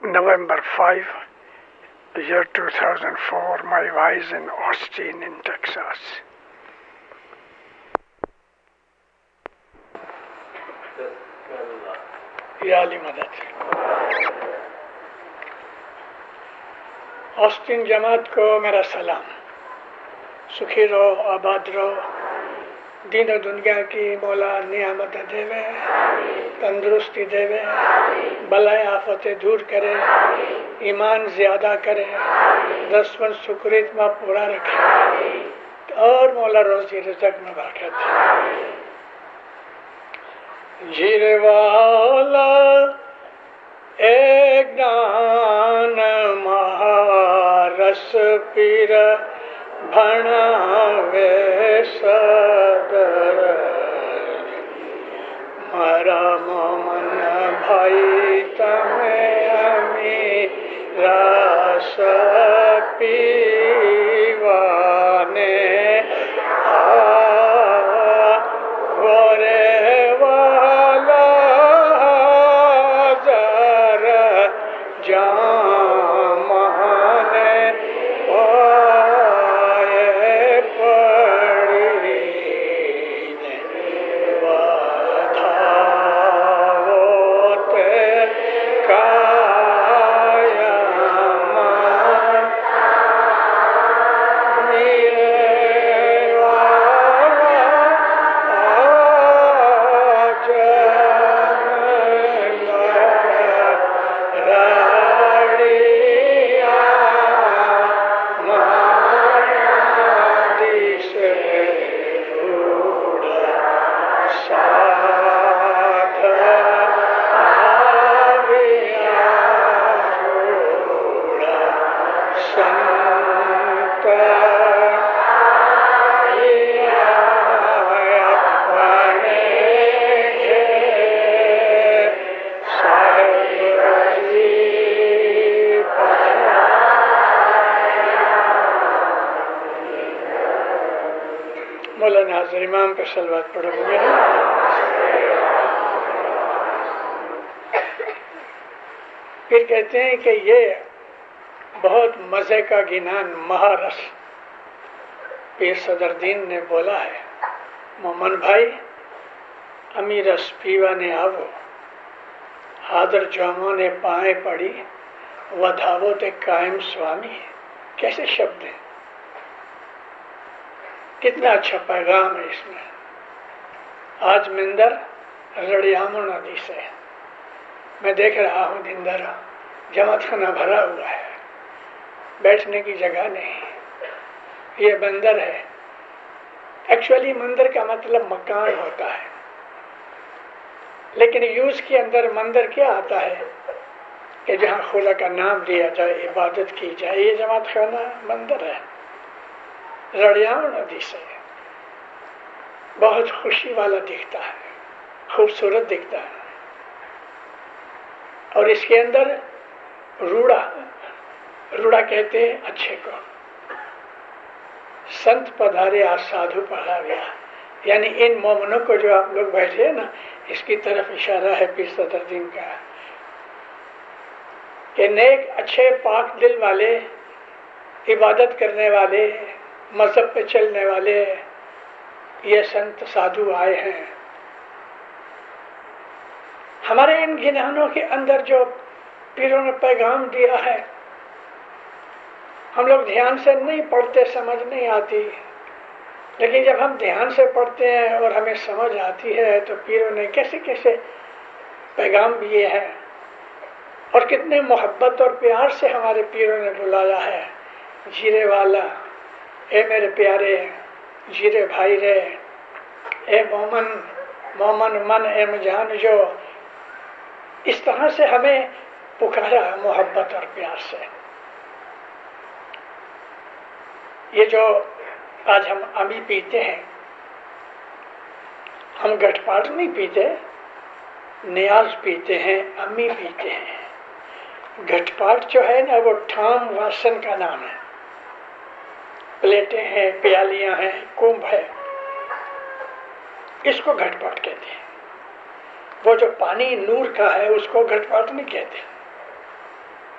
November 5, the year 2004, my wife in Austin in Texas. یا علی مدد. Aston جماعت کو میرا سلام. سکھی رہو، آباد رہو، دین و دنیا کی مولا نعمت دے، تندرستی دے، بلائے آفتیں دور کرے، ایمان زیادہ کرے، دسمن سکریت میں پورا رکھے اور مولا روزی رزق میں برکت دے. جیرے والا ایک دان مہارس پیر بھناوے صدر مارا مومن بھائی تمہیں امی راس پیوانے مولانا حضر امام پر صلوات پڑھو گے. پھر کہتے ہیں کہ یہ بہت مزے کا گنان مہارس پیر صدر دین نے بولا ہے. مومن بھائی امی رس پیوا نے آو حاضر جاموں نے پائیں پڑی ودھاو تے قائم سوامی. کیسے شبد ہیں، کتنا اچھا پیغام ہے اس میں. آج مندر رڑیامو ندی سے میں دیکھ رہا ہوں دندر جماعت خانہ بھرا ہوا ہے، بیٹھنے کی جگہ نہیں. یہ بندر ہے. ایکچولی مندر کا مطلب مکان ہوتا ہے، لیکن یوز کے اندر مندر کیا آتا ہے کہ جہاں خدا کا نام لیا جائے، عبادت کی جائے. یہ جماعت خانہ مندر ہے رڑیام ندی سے. بہت خوشی والا دکھتا ہے، خوبصورت دکھتا ہے. اور اس کے اندر روڑا کہتے ہیں اچھے کو. سنت پدھارے آج سادھو پڑھا گیا، یعنی ان مومنوں کو جو آپ لوگ بیٹھے ہیں نا، اس کی طرف اشارہ ہے پیر صدر دین کا کہ نیک اچھے پاک دل والے، عبادت کرنے والے، مذہب پہ چلنے والے یہ سنت سادھو آئے ہیں. ہمارے ان گنانوں کے اندر جو پیروں نے پیغام دیا ہے، ہم لوگ دھیان سے نہیں پڑھتے، سمجھ نہیں آتی. لیکن جب ہم دھیان سے پڑھتے ہیں اور ہمیں سمجھ آتی ہے تو پیروں نے کیسے کیسے پیغام دیے ہیں اور کتنے محبت اور پیار سے ہمارے پیروں نے بلایا ہے. جیرے والا اے میرے پیارے جیرے بھائی رے، اے مومن من اے مجان، جو اس طرح سے ہمیں پکارا محبت اور پیار سے. یہ جو آج ہم امی پیتے ہیں، ہم گٹھ پاٹ نہیں پیتے، نیاز پیتے ہیں، امی پیتے ہیں. گھٹ پاٹ جو ہے نا وہ ٹھام واسن کا نام ہے. پلیٹیں ہیں، پیالیاں ہیں، کمبھ ہے، اس کو گھٹ پاٹ کہتے ہیں. وہ جو پانی نور کا ہے اس کو گھٹ پاٹ نہیں کہتے.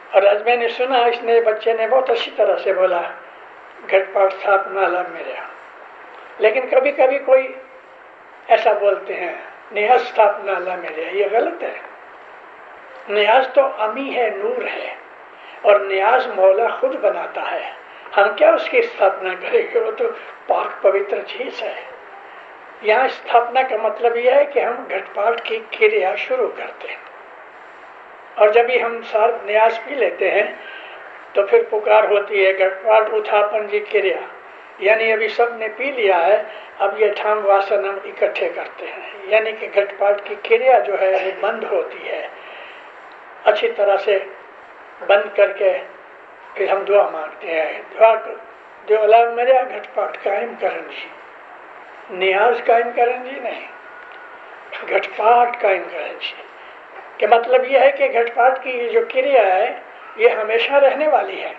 اور آج میں نے سنا اس نئے بچے نے بہت اچھی طرح سے بولا گھٹ پاٹ स्थापना لا میرے یہاں، لیکن کبھی کبھی کوئی ایسا بولتے ہیں نیاز स्थापना لا میرے یہاں، یہ غلط ہے۔ نیاز تو امی ہے، نور ہے، اور نیاز مولا خود بناتا ہے، ہم کیا اس کی استھاپنا کریں گے، وہ تو پاک پوتر چیز ہے۔ یہاں استھاپنا کا مطلب یہ ہے کہ ہم گھٹ پاٹ کی کریا شروع کرتے ہیں، اور جب ہی ہم سار نیاز پی لیتے ہیں تو پھر پکار ہوتی ہے گھٹ پاٹ اتھاپن جی کریا، یعنی ابھی سب نے پی لیا ہے، اب یہ ٹھام واسن ہم اکٹھے کرتے ہیں، یعنی کہ گھٹ پاٹ کی کریا جو ہے وہ بند ہوتی ہے، اچھی طرح سے بند کر کے پھر ہم دعا مانگتے ہیں، دعا جو اللہ میرے گھٹ پاٹ قائم کرن جی، نیاز قائم کرن جی نہیں، گھٹ پاٹ قائم کرن جی، کہ مطلب یہ ہے کہ گھٹ پاٹ کی جو کریا ہے یہ ہمیشہ رہنے والی ہے،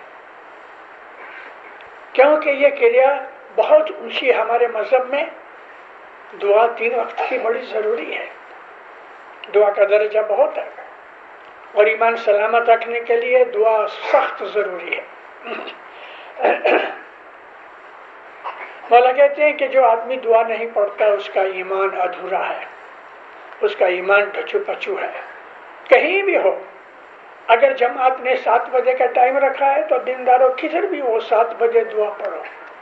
کیونکہ یہ کریا بہت اونچی ہمارے مذہب میں دعا 3 وقت کی بڑی ضروری ہے، دعا کا درجہ بہت ہے، اور ایمان سلامت رکھنے کے لیے دعا سخت ضروری ہے۔ مولا کہتے ہیں کہ جو آدمی دعا نہیں پڑھتا اس کا ایمان ادھورا ہے، اس کا ایمان ڈھچو پچو ہے، کہیں بھی ہو۔ اگر جماعت نے 7 بجے کا ٹائم رکھا ہے تو دینداروں کدھر بھی وہ 7 بجے دعا پڑھو،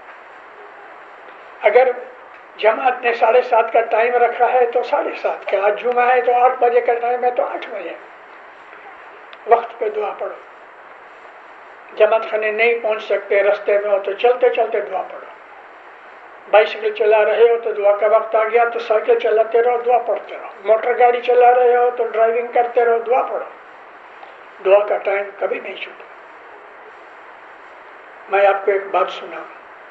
اگر جماعت نے 7:30 کا ٹائم رکھا ہے تو 7:30 کا، آج جمعہ ہے تو 8 بجے کا ٹائم ہے تو 8 بجے وقت پہ دعا پڑھو۔ جماعت خانے نہیں پہنچ سکتے، رستے میں ہو تو چلتے چلتے دعا پڑھو، بائسیکل چلا رہے ہو تو دعا کا وقت آ گیا تو سائیکل چلاتے رہو، دعا پڑھتے رہو، موٹر گاڑی چلا رہے ہو تو ڈرائیونگ کرتے رہو، دعا پڑھو، دعا کا ٹائم کبھی نہیں چھوٹا۔ میں آپ کو ایک بات سناؤں،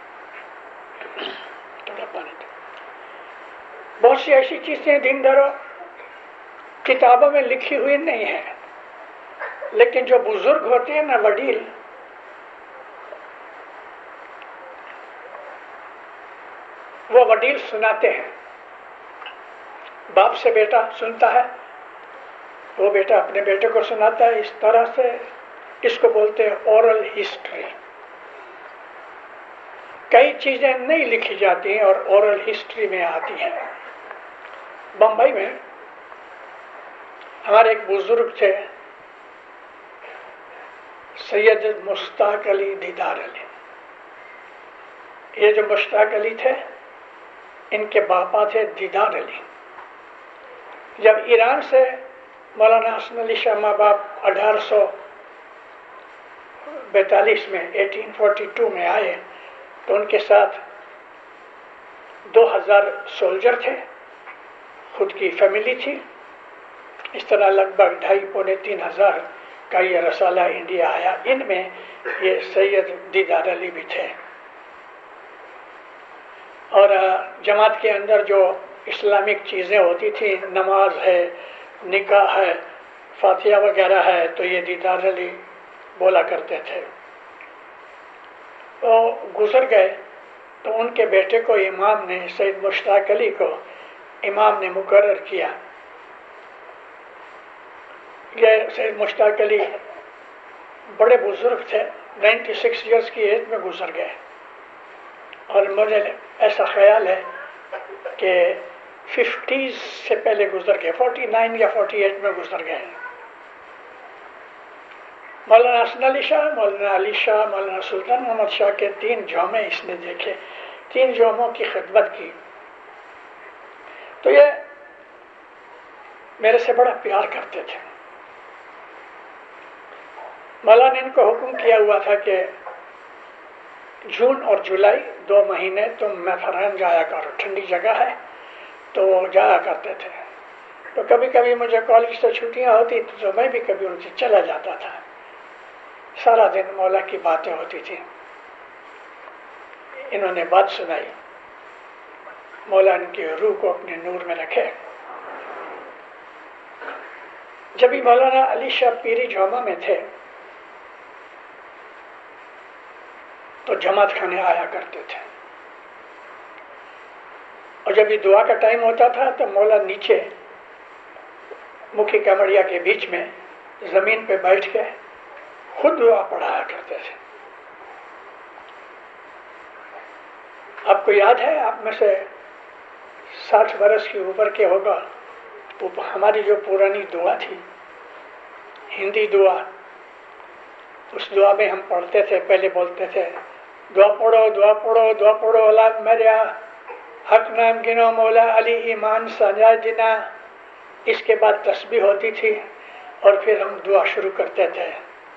تھوڑا پانی دو۔ بہت سی ایسی چیزیں دینداروں کتابوں میں لکھی ہوئی نہیں ہیں، لیکن جو بزرگ ہوتے ہیں نا، وڈیل، وہ وڈیل سناتے ہیں، باپ سے بیٹا سنتا ہے، وہ بیٹا اپنے بیٹے کو سناتا ہے، اس طرح سے اس کو بولتے ہیں اورل ہسٹری۔ کئی چیزیں نہیں لکھی جاتی ہیں اور اورل ہسٹری میں آتی ہیں۔ بمبئی میں ہمارے ایک بزرگ تھے سید مشتاق علی دیدار علی، یہ جو مشتاق علی تھے ان کے باپا تھے دیدار علی۔ جب ایران سے مولانا حسن علی شاہ ماں باپ 1842 میں 1842 میں آئے تو ان کے ساتھ 2000 سولجر تھے، خود کی فیملی تھی، اس طرح لگ بھگ 2,500-3,000 کا یہ رسالہ انڈیا آیا، ان میں یہ سید دیدار علی بھی تھے۔ اور جماعت کے اندر جو اسلامک چیزیں ہوتی تھیں، نماز ہے، نکاح ہے، فاتحہ وغیرہ ہے، تو یہ دیدار علی بولا کرتے تھے۔ وہ گزر گئے تو ان کے بیٹے کو امام نے، سید مشتاق علی کو امام نے مقرر کیا۔ یہ سید مشتاق علی بڑے بزرگ تھے، 96 ایئرس کی ایج میں گزر گئے، اور مجھے ایسا خیال ہے کہ 50s سے پہلے گزر گئے، 49 یا 48 میں گزر گئے۔ مولانا حسن علی شاہ، مولانا علی شاہ، مولانا سلطان محمد شاہ کے 3 جومے اس نے دیکھے، 3 جوموں کی خدمت کی، تو یہ میرے سے بڑا پیار کرتے تھے۔ مولا نے ان کو حکم کیا ہوا تھا کہ جون اور جولائی 2 مہینے تم میتھران جایا کرو، ٹھنڈی جگہ ہے، تو وہ جایا کرتے تھے۔ تو کبھی کبھی مجھے کالج سے چھٹیاں ہوتی تو میں بھی کبھی ان سے چلا جاتا تھا، سارا دن مولا کی باتیں ہوتی تھیں۔ انہوں نے بات سنائی، مولا ان کی روح کو اپنے نور میں رکھے۔ جب بھی مولانا علی شاہ پیری جوما میں تھے تو جماعت خانے آیا کرتے تھے، اور جب یہ دعا کا ٹائم ہوتا تھا تو مولا نیچے مکھی کمڑیا کے بیچ میں زمین پہ بیٹھ کے खुद दुआ पढ़ाया करते थे। आपको याद है, आप में से 60 वर्ष की ऊपर के होगा, वो हमारी जो पुरानी दुआ थी, हिंदी दुआ, उस दुआ में हम पढ़ते थे, पहले बोलते थे दुआ पढ़ो दुआ पढ़ो दुआ पढ़ो, औलाद मेरा हक नाम गिनो, मौला अली ईमान सजा जिना। इसके बाद तस्बीह होती थी और फिर हम दुआ शुरू करते थे।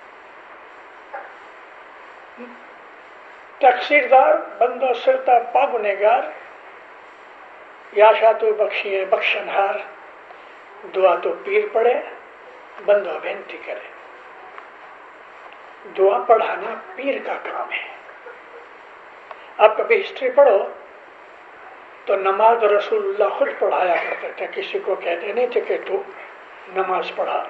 तकसीरदार बंदो सिरता पागुनेगार, याशा तो बख्शिए बख्शनहार, दुआ तो पीर पड़े बंदो बेनती करे। दुआ पढ़ाना पीर का काम है। आप कभी हिस्ट्री पढ़ो तो नमाज रसूलुल्लाह खुद पढ़ाया करते थे, किसी को कहते नहीं थे कि तू नमाज पढ़ा।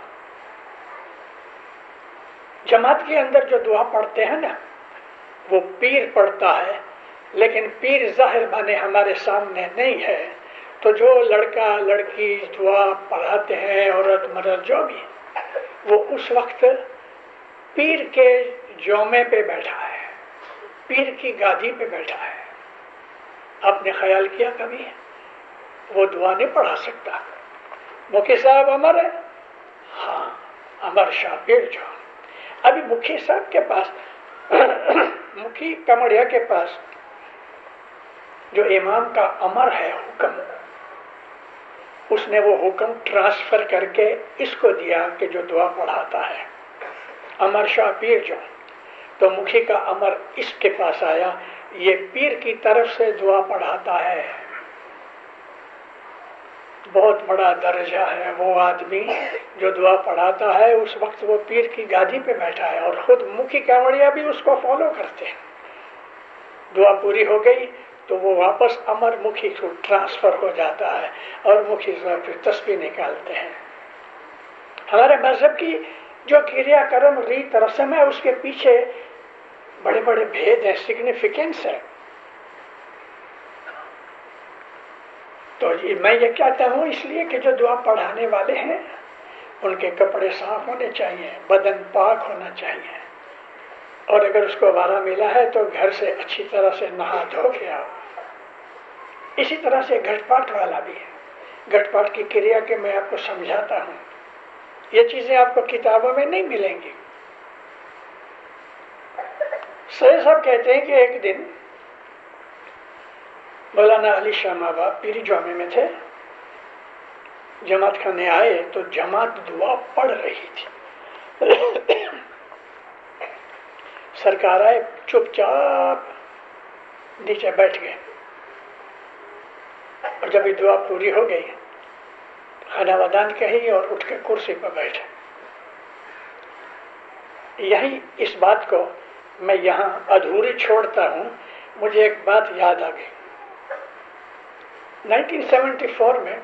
जमात के अंदर जो दुआ पढ़ते हैं ना, वो पीर पढ़ता है, लेकिन पीर जाहिर माने हमारे सामने नहीं है। तो जो लड़का लड़की दुआ पढ़ाते हैं, औरत मर्द जो भी, वो उस वक्त पीर के जोमे पे बैठा है, पीर की गादी पे बैठा है। आपने ख्याल किया कभी? वो दुआ नहीं पढ़ा सकता। मुखी साहब अमर है, हाँ अमर शाह पीर जो। अभी मुखी साहब के पास मुखी कमरिया के पास जो इमाम का अमर है हुक्म, उसने वो हुक्म ट्रांसफर करके इसको दिया कि जो दुआ पढ़ाता है अमर शाह पीर जो। तो मुखी का अमर इसके पास आया, ये पीर की तरफ से दुआ पढ़ाता है। बहुत बड़ा दर्जा है वो आदमी जो दुआ पढ़ाता है, उस वक्त वो पीर की गादी पे बैठा है और खुद मुखी कांवड़िया भी उसको फॉलो करते हैं। दुआ पूरी हो गई तो वो वापस अमर मुखी को ट्रांसफर हो जाता है और मुखी से फिर तस्बीह निकालते हैं। हमारे मजहब की जो क्रियाक्रम रीत रस्म है, उसके पीछे बड़े बड़े भेद है, सिग्निफिकेंस है। तो मैं ये कहता हूँ इसलिए कि जो दुआ पढ़ाने वाले हैं उनके कपड़े साफ होने चाहिए, बदन पाक होना चाहिए, और अगर उसको वारा मिला है तो घर से अच्छी तरह से नहा धो के आओ। इसी तरह से घटपाट वाला भी है। घटपाट की क्रिया के मैं आपको समझाता हूँ, ये चीजें आपको किताबों में नहीं मिलेंगी। सैयद साहब कहते हैं कि एक दिन मौलाना अली शाह माबा पीरी जामे में थे, जमात खाने आए तो जमात दुआ पढ़ रही थी। सरकार आए, चुपचाप नीचे बैठ गए, और जब ये दुआ पूरी हो गई खाना वदान कही और उठ के कुर्सी पर बैठे। यही इस बात को मैं यहाँ अधूरी छोड़ता हूँ। मुझे एक बात याद आ गई। 1974 में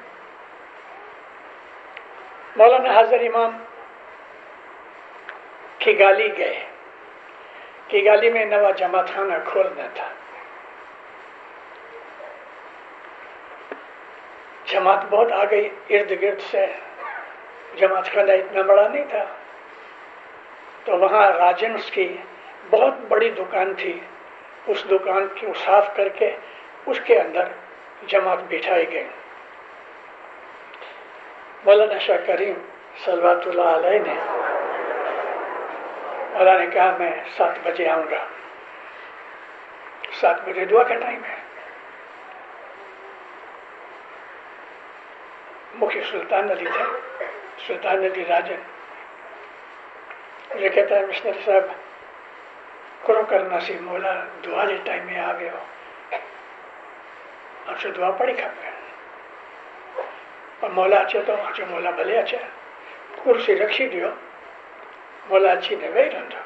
मौलाना हजर इमाम किगाली गए। किगाली में नवा जमात खाना खोलना था। जमात बहुत आ गई इर्द गिर्द से, जमात खाना इतना बड़ा नहीं था। तो वहाँ राजेंस की बहुत बड़ी दुकान थी, उस दुकान को साफ करके उसके अंदर जमात बिठाई गई। मौलाना शाह करीम सलवातुल्लाह अलैह ने मौलाना ने कहा मैं 7 बजे आऊँगा। 7 बजे दुआ का टाइम है। मुख्य सुल्तान अली थे, सुल्तान अली राजन। मुझे कहता है मिशनरी साहब करो करना सी, मौला दुआ के टाइम में आ गए हो, आपसे दुआ पड़ी खपे। और मौला अच्छे तो अच्छे, मौला भले अच्छे, कुर्सी रखी दियो, मौला अच्छी ने वही रहा।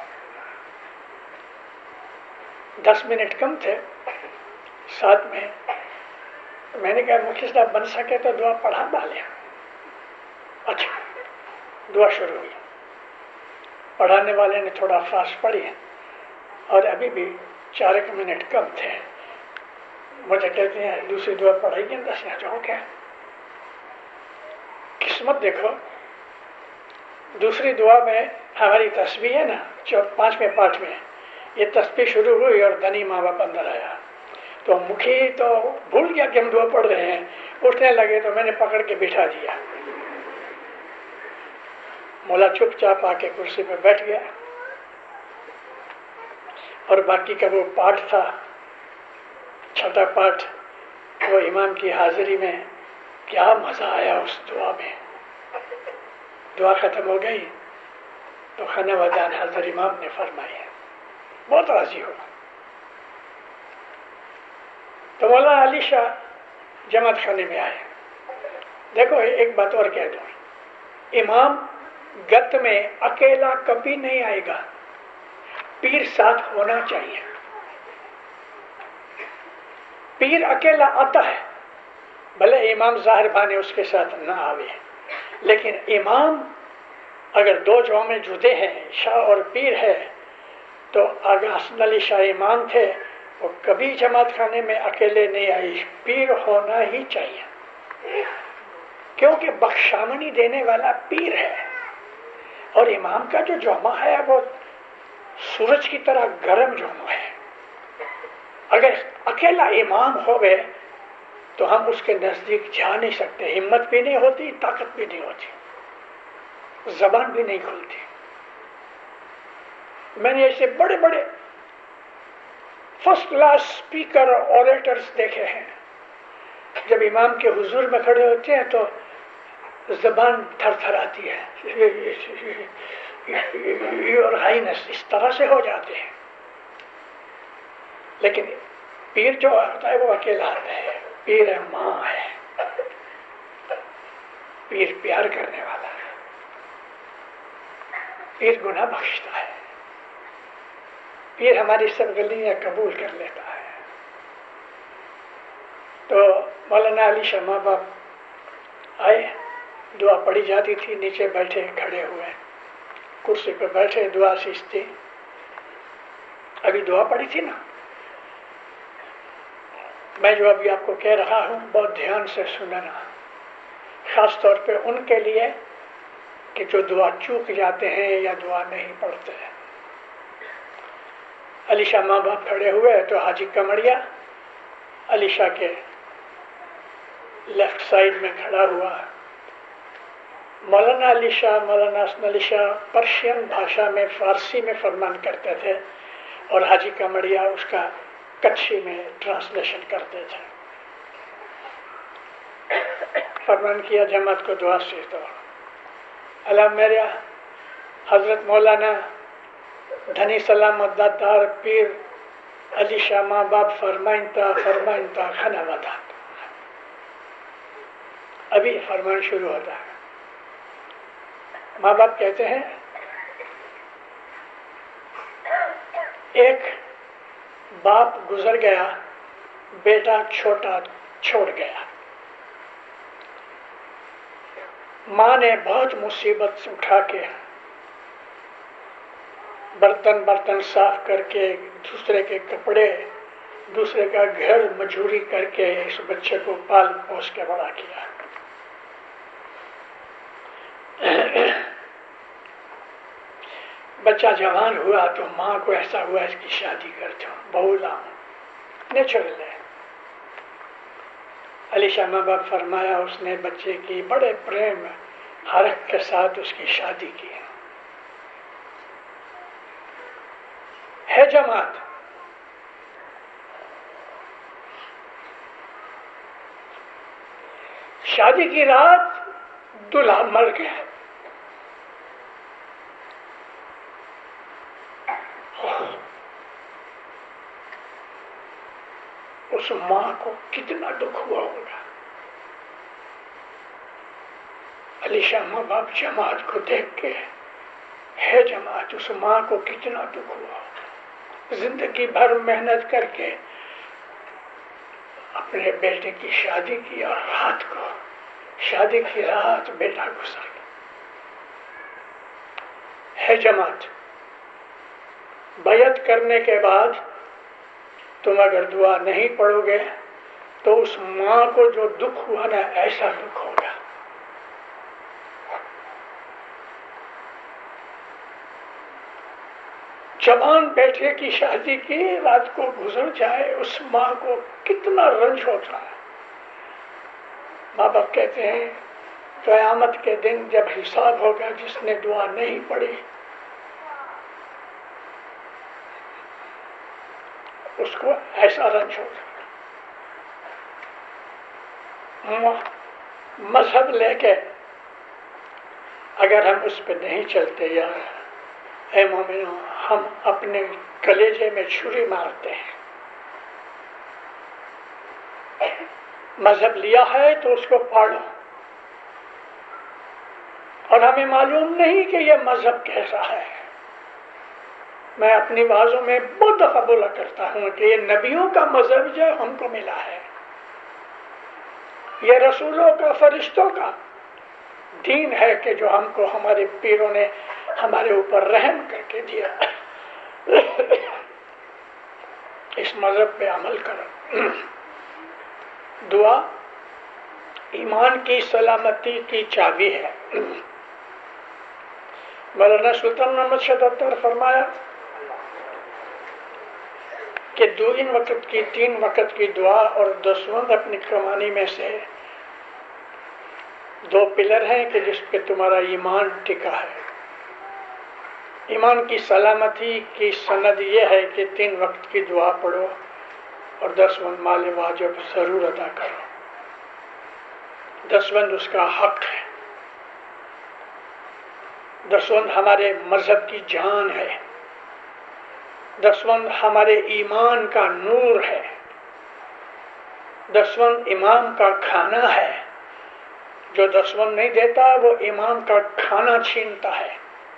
10 मिनट कम थे साथ में। मैंने कहा मुखी साहब बन सके तो दुआ पढ़ा डाले। अच्छा, दुआ शुरू हुई। पढ़ाने वाले ने थोड़ा फास्ट पढ़ी और अभी भी 4 मिनट कम थे। मुझे कहते हैं दूसरी दुआ पढ़ाइए, 10 यहाँ जाओ क्या। किस्मत देखो, दूसरी दुआ में हमारी तस्बीह है ना, 5वें पाठ में ये तस्बीह शुरू हुई और धनी माँ बाप अंदर आया, तो मुखी तो भूल गया कि हम दुआ पढ़ रहे हैं, उठने लगे तो मैंने पकड़ के बिठा दिया। मौला चुपचाप आके कुर्सी पर बैठ गया और बाकी का वो पाठ था, छठा पाठ, वो इमाम की हाजिरी में क्या मजा आया उस दुआ में। दुआ खत्म हो गई तो खाना वजान हजरत इमाम ने फरमाई, बहुत राजी हो। तो मौलाना अली शाह जमात खाने में आए। देखो एक बात और कह दो, इमाम गत में अकेला कभी नहीं आएगा, पीर साथ होना चाहिए। पीर अकेला आता है, भले इमाम ज़ाहिर बाने उसके साथ ना आवे, लेकिन इमाम अगर दो जौ में जुदे हैं, शाह और पीर है, तो आगा हसन अली शाह इमाम थे, वो कभी जमात खाने में अकेले नहीं आई, पीर होना ही चाहिए, क्योंकि बख्शामनी देने वाला पीर है। और इमाम का जो जोमा है वो सूरज की तरह गर्म जोमा है। अगर अकेला इमाम होवे तो हम उसके नजदीक जा नहीं सकते, हिम्मत भी नहीं होती, ताकत भी नहीं होती, जबान भी नहीं खुलती। मैंने ऐसे बड़े बड़े फर्स्ट क्लास स्पीकर और ऑरेटर्स देखे हैं, जब इमाम के हुजूर में खड़े होते हैं तो जबान थरथराती है, योर हाइनेस, इस तरह से हो जाते हैं। लेकिन पीर जो आता है वो अकेला आता है, पीर है, माँ है, पीर प्यार करने वाला है, पीर गुनाह बख्शता है, पीर हमारी सब गलतियां कबूल कर लेता है। तो मौलाना अली शाह माँ बाप आए, दुआ पढ़ी जाती थी, नीचे बैठे खड़े हुए, कुर्सी पर बैठे, दुआ सींचती। अभी दुआ पढ़ी थी ना, मैं जो अभी आपको कह रहा हूँ बहुत ध्यान से सुनना, खास तौर पे उनके लिए कि जो दुआ चूक जाते हैं या दुआ नहीं पढ़ते हैं। अली शाह माँ बाप खड़े हुए तो हाजी कमरिया अली शाह के लेफ्ट साइड में खड़ा हुआ। मौलाना अली शाह, मौलाना हसन अली शाह पर्शियन भाषा में, फारसी में फरमान करते थे और हाजी कमरिया उसका कच्छी में ट्रांसलेशन करते थे। फरमान किया जमात को दुआ से तो अल्लाह मेरा हजरत मौलाना धनी सलामत दातार पीर अली शाह माँ बाप फरमाइनता खाना बता। अभी फरमान शुरू होता है। माँ बाप कहते हैं एक बाप गुजर गया, बेटा छोटा छोड़ गया। माँ ने बहुत मुसीबत से उठा के बर्तन साफ करके, दूसरे के कपड़े, दूसरे का घर मजूरी करके इस बच्चे को पाल पोस के बड़ा किया। बच्चा जवान हुआ तो माँ को ऐसा हुआ इसकी शादी कर दो, बहू लाऊं, नेचुरल है। अली शाह माँ बाप फरमाया, उसने बच्चे की बड़े प्रेम हरख के साथ उसकी शादी की। है जमात, शादी की रात दूल्हा मर गया। उस मां को कितना दुख हुआ होगा। अली शाह माँ बाप जमात को देख के, है जमात, उस मां को कितना दुख हुआ होगा। जिंदगी भर मेहनत करके अपने बेटे की शादी की और रात को, शादी की रात बेटा गुजर गया। है जमात, बैयत करने के बाद तुम अगर दुआ नहीं पढ़ोगे तो उस मां को जो दुख हुआ ना, ऐसा दुख होगा। جوان بیٹے کی شادی کی رات کو گزر جائے، اس ماں کو کتنا رنج ہوتا ہے۔ ماں باپ کہتے ہیں قیامت کے دن جب حساب ہوگا جس نے دعا نہیں پڑھی اس کو ایسا رنج ہوگا۔ مذہب لے کے اگر ہم اس پہ نہیں چلتے یار، اے مومنوں، ہم اپنے کلیجے میں چھری مارتے ہیں۔ مذہب لیا ہے تو اس کو پاڑو، اور ہمیں معلوم نہیں کہ یہ مذہب کیسا ہے۔ میں اپنی بازوں میں بہت دفعہ بولا کرتا ہوں کہ یہ نبیوں کا مذہب جو ہم کو ملا ہے، یہ رسولوں کا، فرشتوں کا دین ہے کہ جو ہم کو ہمارے پیروں نے ہمارے اوپر رحم کر کے دیا۔ اس مذہب پہ عمل کرو۔ دعا ایمان کی سلامتی کی چابی ہے۔ مولانا سلطان محمد شاہ اتار فرمایا کہ تین وقت کی دعا اور 10 وقت اپنی کمانی میں سے 2 پلر ہیں کہ جس پہ تمہارا ایمان ٹکا ہے۔ ایمان کی سلامتی کی سند یہ ہے کہ 3 وقت کی دعا پڑھو اور 10 وقت مال واجب ضرور ادا کرو۔ 10 وقت اس کا حق ہے۔ 10 وقت ہمارے مذہب کی جان ہے۔ 10 وقت ہمارے ایمان کا نور ہے۔ 10 وقت امام کا کھانا ہے۔ جو 10 وقت نہیں دیتا وہ امام کا کھانا چھینتا ہے۔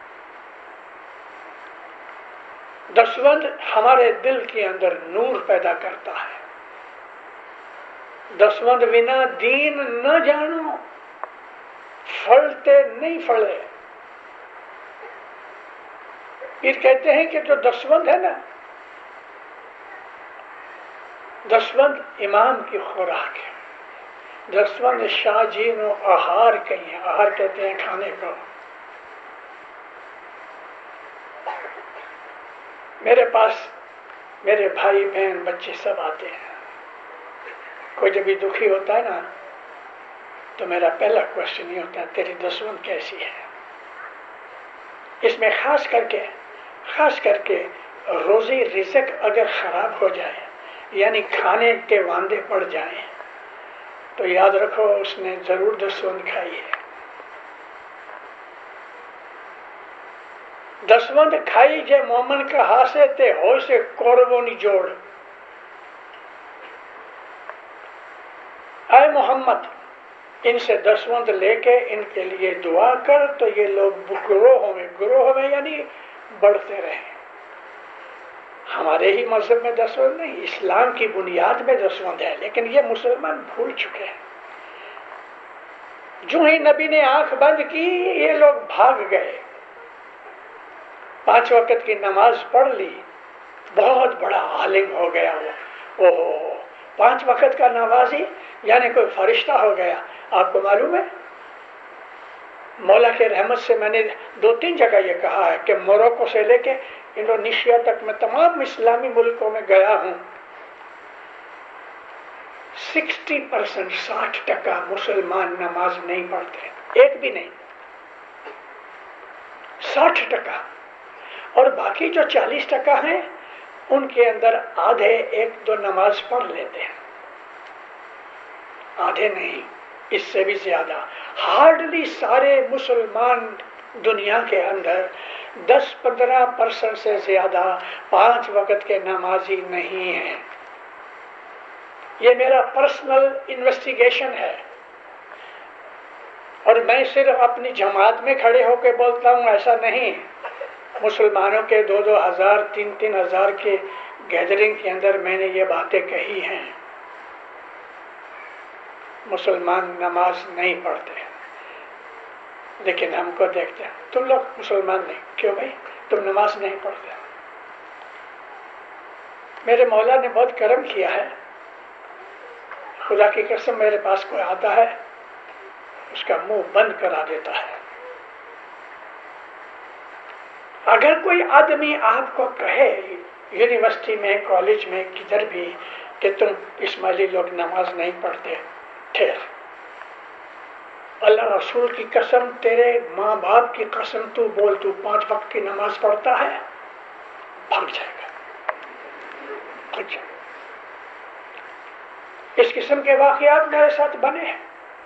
10 وقت ہمارے دل کے اندر نور پیدا کرتا ہے۔ 10 وقت بنا دین نہ جانو، پھلتے نہیں پھلے۔ پھر کہتے ہیں کہ جو 10 وقت ہے نا، 10 وقت امام کی خوراک ہے۔ 10 وقت شاہ جی نے آہار کہی ہے۔ آہار کہتے ہیں کھانے کو۔ میرے پاس میرے بھائی بہن بچے سب آتے ہیں۔ کوئی جب بھی دکھی ہوتا ہے نا تو میرا پہلا کوشچن یہ ہوتا ہے تیری 10 وقت کیسی ہے؟ اس میں خاص کر کے روزی رزق اگر خراب ہو جائے، یعنی کھانے کے واندے پڑ جائیں، تو یاد رکھو اس نے ضرور 10 وقت کھائی ہے۔ 10 وقت کھائی جے مومن کا ہاسے تے ہو سے کوربو نی جوڑ۔ اے محمد، ان سے 10 وقت لے کے ان کے لیے دعا کر تو یہ لوگ گروہ میں یعنی بڑھتے رہیں۔ ہمارے ہی مذہب میں 10 وقت نہیں، اسلام کی بنیاد میں 10 وقت ہے، لیکن یہ مسلمان بھول چکے ہیں۔ جو ہی نبی نے آنکھ بند کی یہ لوگ بھاگ گئے۔ 5 وقت کی نماز پڑھ لی، بہت بڑا عالم ہو گیا وہ۔ اوہ 5 وقت کا نمازی یعنی کوئی فرشتہ ہو گیا۔ آپ کو معلوم ہے مولا کے رحمت سے میں نے 2-3 جگہ یہ کہا ہے کہ موروکو سے لے کے انڈونیشیا تک میں تمام اسلامی ملکوں میں گیا ہوں۔ 60% مسلمان نماز نہیں پڑھتے، ایک بھی نہیں، 60%۔ اور باقی جو 40% ہیں ان کے اندر آدھے 1-2 نماز پڑھ لیتے ہیں، آدھے نہیں، اس سے بھی زیادہ۔ ہارڈلی سارے مسلمان دنیا کے اندر 10-15% سے زیادہ 5 وقت کے نمازی نہیں ہیں۔ یہ میرا پرسنل انویسٹیگیشن ہے، اور میں صرف اپنی جماعت میں کھڑے ہو کے بولتا ہوں، ایسا نہیں۔ مسلمانوں کے 2-2 ہزار 3-3 ہزار کے گیدرنگ کے اندر میں نے یہ باتیں کہی ہیں۔ مسلمان نماز نہیں پڑھتے، لیکن ہم کو دیکھتے ہیں تم لوگ مسلمان نہیں، کیوں بھائی تم نماز نہیں پڑھتے؟ میرے مولا نے بہت کرم کیا ہے، خدا کی قسم میرے پاس کوئی آتا ہے اس کا منہ بند کرا دیتا ہے۔ اگر کوئی آدمی آپ کو کہے یونیورسٹی میں، کالج میں، کدھر بھی کہ تم اسماعیلی لوگ نماز نہیں پڑھتے، ٹھہر، اللہ رسول کی قسم، تیرے ماں باپ کی قسم، تو بول تو 5 وقت کی نماز پڑھتا ہے، بھاگ جائے گا۔ اچھا، اس قسم کے واقعات میرے ساتھ بنے ہیں۔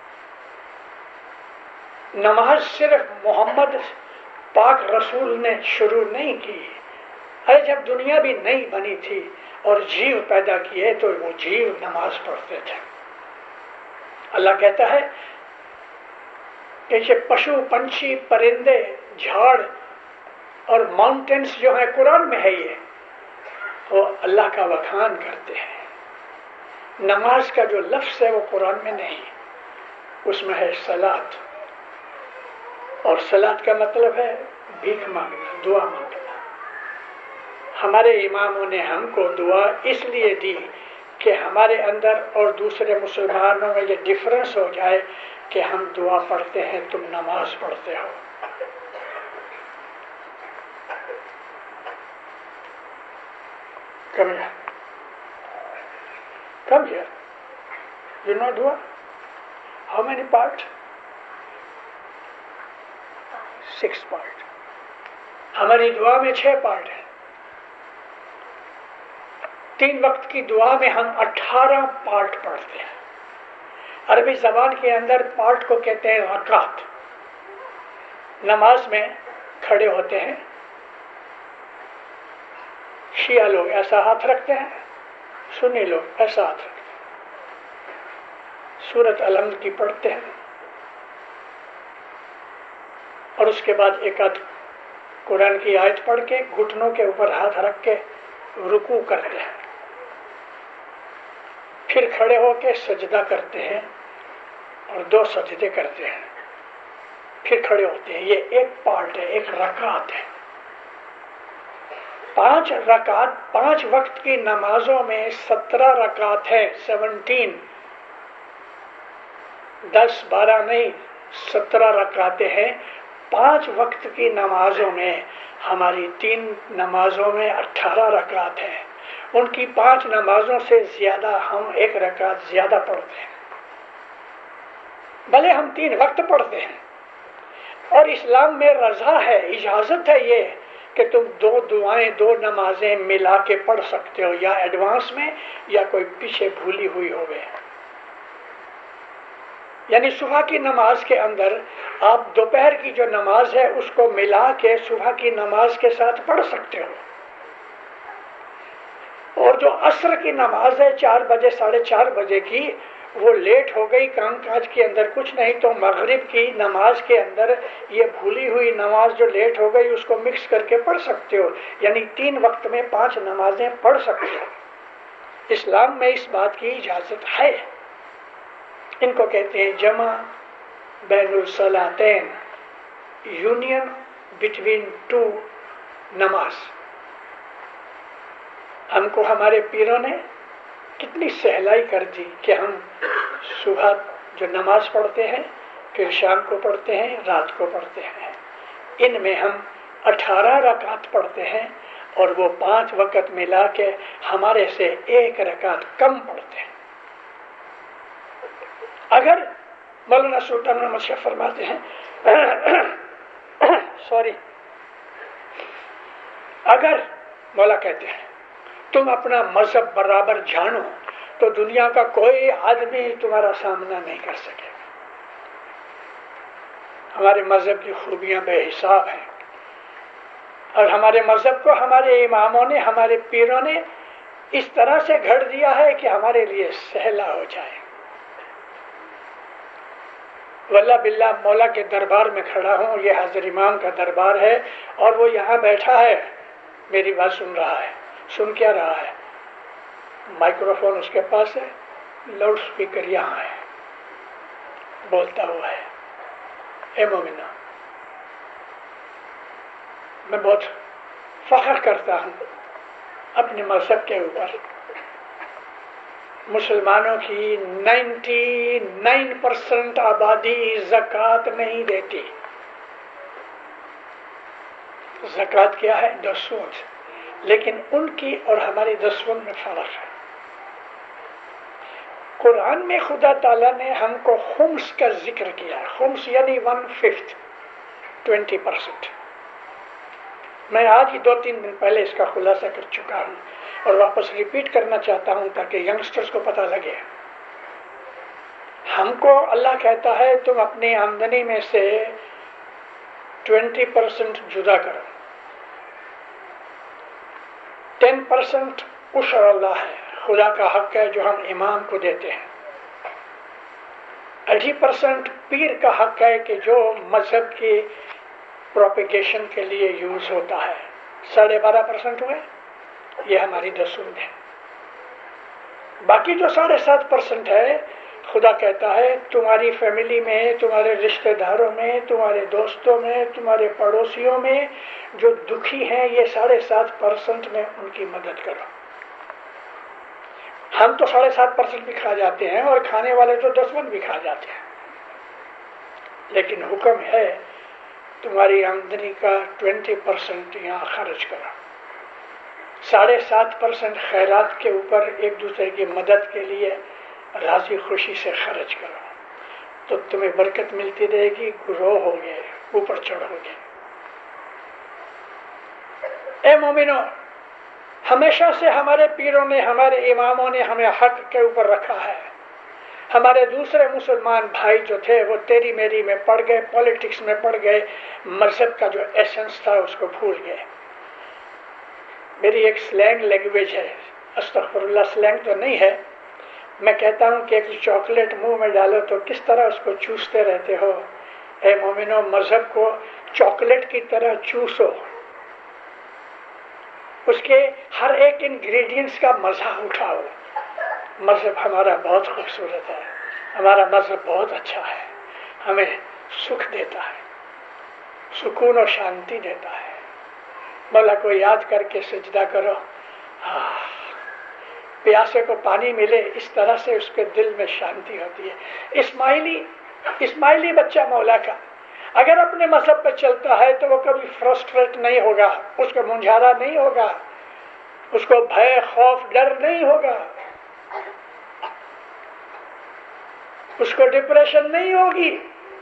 نماز صرف محمد پاک رسول نے شروع نہیں کی، ارے جب دنیا بھی نہیں بنی تھی اور جیو پیدا کیے تو وہ جیو نماز پڑھتے تھے۔ اللہ کہتا ہے کہ یہ پشو، پنچھی، پرندے، جھاڑ اور ماؤنٹینس جو ہیں، قرآن میں ہے، یہ وہ اللہ کا بخان کرتے ہیں۔ نماز کا جو لفظ ہے وہ قرآن میں نہیں، اس میں ہے صلاۃ، اور صلاۃ کا مطلب ہے بھیک مانگنا، دعا مانگنا۔ ہمارے اماموں نے ہم کو دعا اس لیے دی کہ ہمارے اندر اور دوسرے مسلمانوں میں یہ ڈفرنس ہو جائے کہ ہم دعا پڑھتے ہیں، تم نماز پڑھتے ہو۔ Come here. Come here. You know dua? How many parts? 6 part. ہماری دعا میں 6 پارٹ ہیں۔ 3 وقت کی دعا میں ہم 18 پارٹ پڑھتے ہیں۔ عربی زبان کے اندر پارٹ کو کہتے ہیں رکعت۔ نماز میں کھڑے ہوتے ہیں، شیعہ لوگ ایسا ہاتھ رکھتے ہیں، سنی لوگ ایسا ہاتھ رکھتے ہیں، سورۃ الحمد کی پڑھتے ہیں، اور اس کے بعد ایک آدھ قرآن کی آیت پڑھ کے گھٹنوں کے اوپر ہاتھ رکھ کے رکوع کرتے ہیں، پھر کھڑے ہو کے سجدہ کرتے ہیں اور 2 سجدے کرتے ہیں، پھر کھڑے ہوتے ہیں۔ یہ ایک پارٹ ہے، ایک رکعت ہے۔ 5 رکعت، 5 وقت کی نمازوں میں 17 رکعت ہے، 17، 10 12 نہیں، 17 رکعتیں ہیں۔ 5 وقت کی نمازوں میں، ہماری 3 نمازوں میں 18 رکعت ہیں، ان کی 5 نمازوں سے زیادہ ہم 1 رکعت زیادہ پڑھتے ہیں، بھلے ہم 3 وقت پڑھتے ہیں۔ اور اسلام میں رضا ہے، اجازت ہے یہ کہ تم 2 دعائیں، 2 نمازیں ملا کے پڑھ سکتے ہو، یا ایڈوانس میں یا کوئی پیچھے بھولی ہوئی ہوگی۔ یعنی صبح کی نماز کے اندر آپ دوپہر کی جو نماز ہے اس کو ملا کے صبح کی نماز کے ساتھ پڑھ سکتے ہو، اور جو عصر کی نماز ہے 4 بجے 4:30 بجے کی، وہ لیٹ ہو گئی، کام کاج کے اندر کچھ نہیں، تو مغرب کی نماز کے اندر یہ بھولی ہوئی نماز جو لیٹ ہو گئی اس کو مکس کر کے پڑھ سکتے ہو، یعنی 3 وقت میں 5 نمازیں پڑھ سکتے ہو۔ اسلام میں اس بات کی اجازت ہے۔ ان کو کہتے ہیں جمع بین الصلاتین، یونین بٹوین 2 نماز۔ ہم کو ہمارے پیروں نے کتنی سہلائی کر دی کہ ہم صبح جو نماز پڑھتے ہیں، پھر شام کو پڑھتے ہیں، رات کو پڑھتے ہیں، ان میں ہم 18 رکعت پڑھتے ہیں، اور وہ 5 وقت ملا کے ہمارے سے 1 رکعت کم پڑھتے ہیں۔ اگر مولانا سلطان محمد شاہ فرماتے ہیں اگر مولا کہتے ہیں تم اپنا مذہب برابر جانو تو دنیا کا کوئی آدمی تمہارا سامنا نہیں کر سکے گا۔ ہمارے مذہب کی خوبیاں بے حساب ہیں، اور ہمارے مذہب کو ہمارے اماموں نے، ہمارے پیروں نے اس طرح سے گھڑ دیا ہے کہ ہمارے لیے سہلا ہو جائے۔ واللہ باللہ مولا کے دربار میں کھڑا ہوں، یہ حضرت امام کا دربار ہے، اور وہ یہاں بیٹھا ہے، میری بات سن رہا ہے۔ سن کیا رہا ہے؟ مائکروفون اس کے پاس ہے، لاؤڈ سپیکر یہاں ہے، بولتا ہوا ہے۔ اے مومنہ، میں بہت فخر کرتا ہوں اپنے مذہب کے اوپر۔ مسلمانوں کی 99% آبادی زکوٰۃ نہیں دیتی، زکوٰۃ کیا ہے؟ 2 سود، لیکن ان کی اور ہماری 10 سود میں فرق ہے۔ قرآن میں خدا تعالیٰ نے ہم کو خمس کا ذکر کیا ہے، خمس یعنی 1/5، 20%۔ میں آج ہی 2-3 دن پہلے اس کا خلاصہ کر چکا ہوں اور واپس ریپیٹ کرنا چاہتا ہوں تاکہ ینگسٹرز کو پتہ لگے۔ ہم کو اللہ کہتا ہے تم اپنی آمدنی میں سے 20% جدا کرو، 10% عشر اللہ ہے، خدا کا حق ہے جو ہم امام کو دیتے ہیں، 80% پیر کا حق ہے کہ جو مذہب کی پروپیگیشن کے لیے یوز ہوتا ہے، 12.5% ہوئے، یہ ہماری 10 سود ہے۔ باقی جو 7.5% ہے، خدا کہتا ہے تمہاری فیملی میں، تمہارے رشتہ داروں میں، تمہارے دوستوں میں، تمہارے پڑوسیوں میں جو دکھی ہیں، یہ 7.5% میں ان کی مدد کرو۔ ہم تو 7.5% بھی کھا جاتے ہیں اور کھانے والے تو 10 بھی کھا جاتے ہیں، لیکن حکم ہے تمہاری آمدنی کا 20% یہاں خرچ کرو، 7.5% خیرات کے اوپر ایک دوسرے کی مدد کے لیے راضی خوشی سے خرچ کرو، تو تمہیں برکت ملتی رہے گی، گرو ہوگے، اوپر چڑھو گے۔ اے مومنو، ہمیشہ سے ہمارے پیروں نے، ہمارے اماموں نے ہمیں حق کے اوپر رکھا ہے۔ ہمارے دوسرے مسلمان بھائی جو تھے وہ تیری میری میں پڑ گئے، پولیٹکس میں پڑ گئے، مذہب کا جو ایسنس تھا اس کو بھول گئے۔ میری ایک سلینگ لینگویج ہے، استغفر اللہ، سلینگ تو نہیں ہے، میں کہتا ہوں کہ ایک چاکلیٹ منہ میں ڈالو تو کس طرح اس کو چوستے رہتے ہو۔ اے مومنو، مذہب کو چاکلیٹ کی طرح چوسو، اس کے ہر ایک انگریڈینٹس کا مزہ اٹھاؤ۔ مذہب ہمارا بہت خوبصورت ہے، ہمارا مذہب بہت اچھا ہے، ہمیں سکھ دیتا ہے، سکون و شانتی دیتا ہے۔ مولا کو یاد کر کے سجدہ کرو، پیاسے کو پانی ملے، اس طرح سے اس کے دل میں شانتی ہوتی ہے۔ اسماعیلی بچہ مولا کا اگر اپنے مذہب پہ چلتا ہے تو وہ کبھی فرسٹریٹ نہیں ہوگا، اس کو منجھارا نہیں ہوگا، اس کو بھے، خوف، ڈر نہیں ہوگا، اس کو ڈپریشن نہیں ہوگی،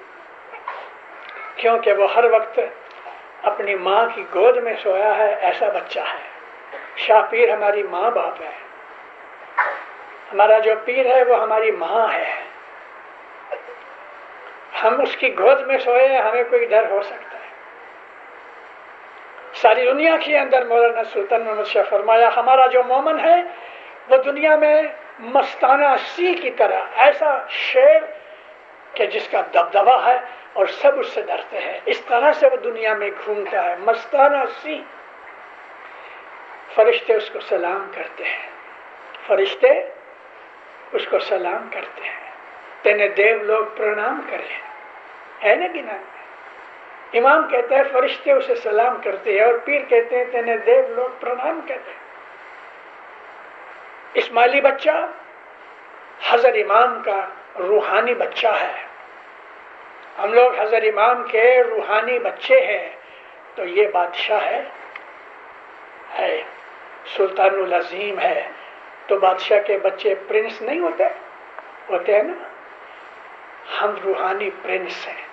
کیونکہ وہ ہر وقت اپنی ماں کی گود میں سویا ہے۔ ایسا بچہ ہے۔ شاہ پیر ہماری ماں باپ ہے، ہمارا جو پیر ہے وہ ہماری ماں ہے، ہم اس کی گود میں سوئے ہیں، ہمیں کوئی ڈر ہو سکتا ہے؟ ساری دنیا کے اندر مولانا سلطان محمد شاہ فرمایا ہمارا جو مومن ہے وہ دنیا میں مستانہ سی کی طرح، ایسا شیر کہ جس کا دبدبا ہے اور سب اس سے ڈرتے ہیں، اس طرح سے وہ دنیا میں گھومتا ہے، مستانہ سی۔ فرشتے اس کو سلام کرتے ہیں، فرشتے اس کو سلام کرتے ہیں، تینے دیو لوگ پرنام کریں، ہے نا گنا؟ امام کہتا ہے فرشتے اسے سلام کرتے ہیں اور پیر کہتے ہیں تینے دیو لوگ پرنام کرتے ہیں۔ اسماعیلی بچہ حضرت امام کا روحانی بچہ ہے، ہم لوگ حضرت امام کے روحانی بچے ہیں، تو یہ بادشاہ ہے سلطان العظیم ہے، تو بادشاہ کے بچے پرنس نہیں ہوتے ہیں نا؟ ہم روحانی پرنس ہیں،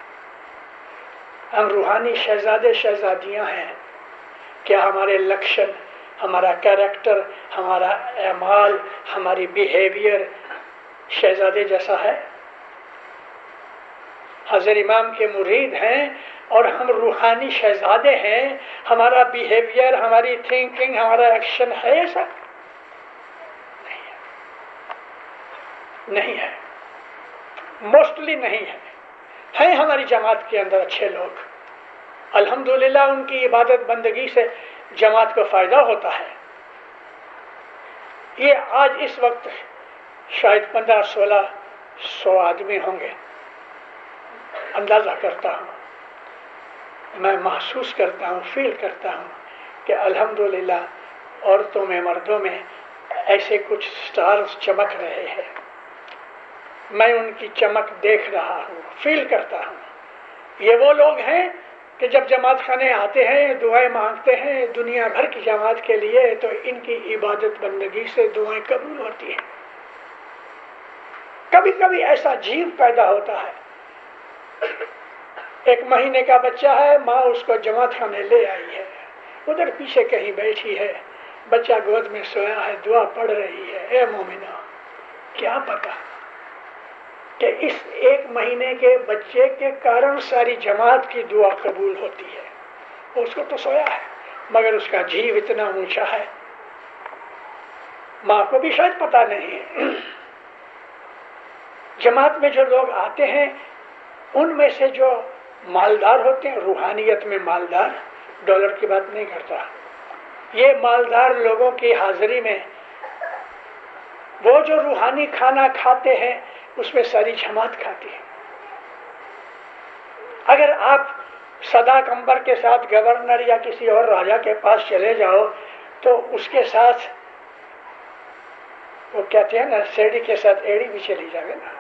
ہم روحانی شہزادے شہزادیاں ہیں۔ کیا ہمارے لکشن، ہمارا کیریکٹر، ہمارا اعمال، ہماری بیہیویئر شہزادے جیسا ہے؟ حضرت امام کے مرید ہیں اور ہم روحانی شہزادے ہیں، ہمارا بیہیویئر، ہماری تھنکنگ، ہمارا ایکشن ہے ایسا؟ نہیں ہے، موسٹلی نہیں ہے۔ ہیں ہماری جماعت کے اندر اچھے لوگ، الحمدللہ ان کی عبادت بندگی سے جماعت کو فائدہ ہوتا ہے۔ یہ آج اس وقت شاید 1500-1600 آدمی ہوں گے، اندازہ کرتا ہوں، میں محسوس کرتا ہوں، فیل کرتا ہوں کہ الحمدللہ عورتوں میں، مردوں میں ایسے کچھ سٹارز چمک رہے ہیں، میں ان کی چمک دیکھ رہا ہوں، فیل کرتا ہوں۔ یہ وہ لوگ ہیں کہ جب جماعت خانے آتے ہیں دعائیں مانگتے ہیں دنیا بھر کی جماعت کے لیے تو ان کی عبادت بندگی سے دعائیں قبول ہوتی ہیں. کبھی کبھی ایسا جیو پیدا ہوتا ہے، 1 مہینے کا بچہ ہے، ماں اس کو جماعت خانے لے آئی ہے، ادھر پیچھے کہیں بیٹھی ہے، بچہ گود میں سویا ہے، دعا پڑھ رہی ہے. اے مومنہ، کیا پتا کہ اس 1 مہینے کے بچے کے کارن ساری جماعت کی دعا قبول ہوتی ہے. اس کو تو سویا ہے مگر اس کا جیو اتنا اونچا ہے، ماں کو بھی شاید پتا نہیں ہے. جماعت میں جو لوگ آتے ہیں ان میں سے جو مالدار ہوتے ہیں، روحانیت میں مالدار، ڈالر کی بات نہیں کرتا، یہ مالدار لوگوں کی حاضری میں وہ جو روحانی کھانا کھاتے ہیں اس میں ساری جماعت کھاتی ہے. اگر آپ صدا کمبر کے ساتھ گورنر یا کسی اور راجا کے پاس چلے جاؤ تو اس کے ساتھ وہ کہتے ہیں نا سیڑھی کے ساتھ ایڑی بھی چلی جائے نا.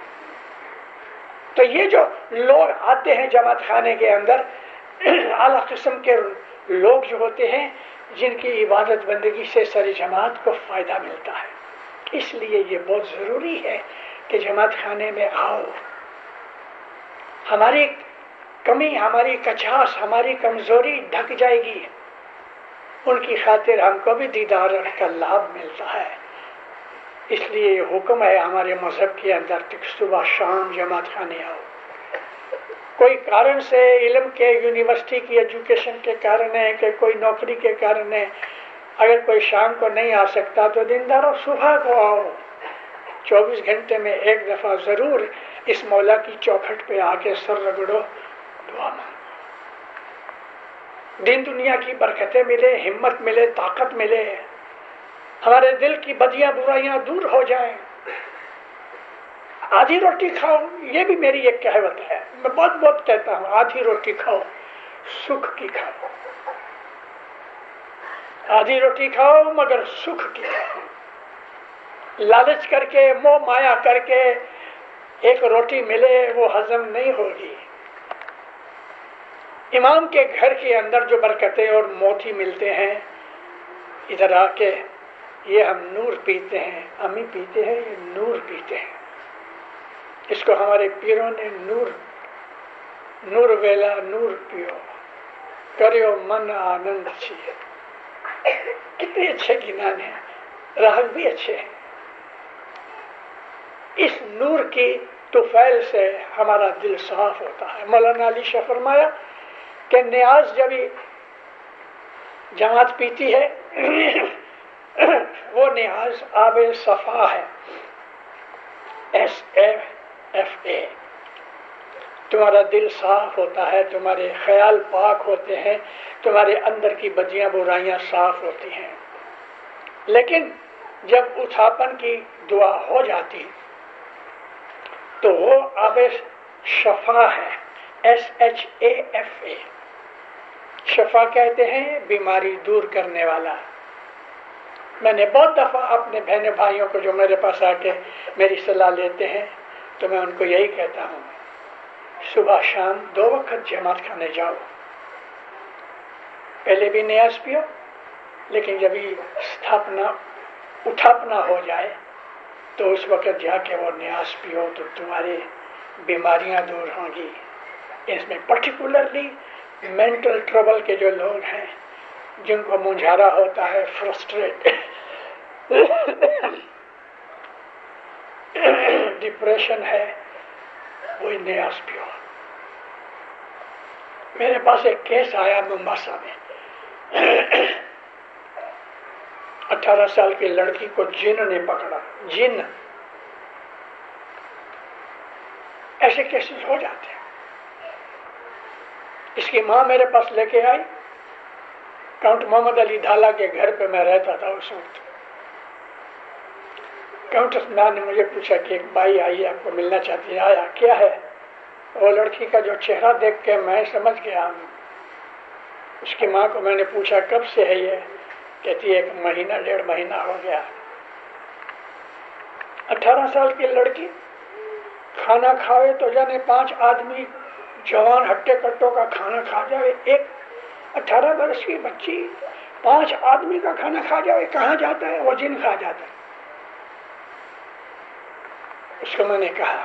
تو یہ جو لوگ آتے ہیں جماعت خانے کے اندر اعلیٰ قسم کے لوگ جو ہوتے ہیں جن کی عبادت بندگی سے ساری جماعت کو فائدہ ملتا ہے. اس لیے یہ بہت ضروری ہے کہ جماعت خانے میں آؤ. ہماری کمی، ہماری کچاس، ہماری کمزوری ڈھک جائے گی. ان کی خاطر ہم کو بھی دیدار کا لابھ ملتا ہے. اس لیے یہ حکم ہے ہمارے مذہب کے اندر کہ صبح شام جماعت خانے آؤ. کوئی کارن سے علم کے یونیورسٹی کی ایجوکیشن کے کارن ہے کہ کوئی نوکری کے کارن ہے، اگر کوئی شام کو نہیں آ سکتا تو دینداروں صبح کو آؤ. 24 گھنٹے میں 1 دفعہ ضرور اس مولا کی چوکھٹ پہ آ کے سر رگڑو، دعا مانگو. دین دنیا کی برکتیں ملے، ہمت ملے، طاقت ملے، ہمارے دل کی بدیاں برائیاں دور ہو جائیں. آدھی روٹی کھاؤ، یہ بھی میری ایک کہوت ہے، میں بہت بہت کہتا ہوں آدھی روٹی کھاؤ، سکھ کی کھاؤ. آدھی روٹی کھاؤ مگر سکھ کی کھاؤ. لالچ کر کے، موہ مایا کر کے ایک روٹی ملے وہ ہضم نہیں ہوگی. امام کے گھر کے اندر جو برکتیں اور موتی ملتے ہیں، ادھر آ کے یہ ہم نور پیتے ہیں، امی پیتے ہیں، یہ نور پیتے ہیں. اس کو ہمارے پیروں نے نور ویلا نور پیو کریو من آنند چیئے. کتنے اچھے گنان ہیں، راگ بھی اچھے ہیں. اس نور کی طفیل سے ہمارا دل صاف ہوتا ہے. مولانا علی شاہ فرمایا کہ نیاز جب جماعت پیتی ہے وہ نیاز آب صفا ہے، SAFA. تمہارا دل صاف ہوتا ہے، تمہارے خیال پاک ہوتے ہیں، تمہارے اندر کی بدیاں برائیاں صاف ہوتی ہیں. لیکن جب اٹھاپن کی دعا ہو جاتی تو وہ آب شفا ہے، SHAFA. شفا کہتے ہیں بیماری دور کرنے والا. میں نے بہت دفعہ اپنے بہن بھائیوں کو جو میرے پاس آ کے میری صلاح لیتے ہیں تو میں ان کو یہی کہتا ہوں، صبح شام 2 وقت جماعت خانے جاؤ. پہلے بھی نیاز پیو، لیکن جب اٹھاپنا ہو جائے تو اس وقت جا کے وہ نیاز پیو تو تمہاری بیماریاں دور ہوں گی. اس میں پرٹیکولرلی مینٹل ٹربل کے جو لوگ ہیں، جن کو منجھارا ہوتا ہے، فرسٹریٹ، ڈپریشن ہے، وہی نیاز پیو. میرے پاس ایک کیس آیا ممباسا میں، 18 سال کی لڑکی کو جن نے پکڑا. جن، ایسے کیسز ہو جاتے ہیں. اس کی ماں میرے پاس لے کے آئی. کاؤنٹ محمد علی دھالا کے گھر پہ میں رہتا تھا اس وقت. کاؤنٹر مین نے مجھے پوچھا کہ ایک بھائی آئی آپ کو ملنا چاہتی ہے. آیا، کیا ہے؟ وہ لڑکی کا جو چہرہ دیکھ کے میں سمجھ گیا. اس کی ماں کو میں نے پوچھا کب سے ہے یہ؟ کہتی 1 مہینہ 1.5 مہینہ ہو گیا. 18 سال کی لڑکی کھانا کھاوے تو جانے 5 آدمی जवान हट्टे कट्टों का खाना खा जाए, एक 18 वर्ष की बच्ची 5 आदमी का खाना खा जाए, कहाँ जाता है? वो जिन खा जाता है। उसको मैंने कहा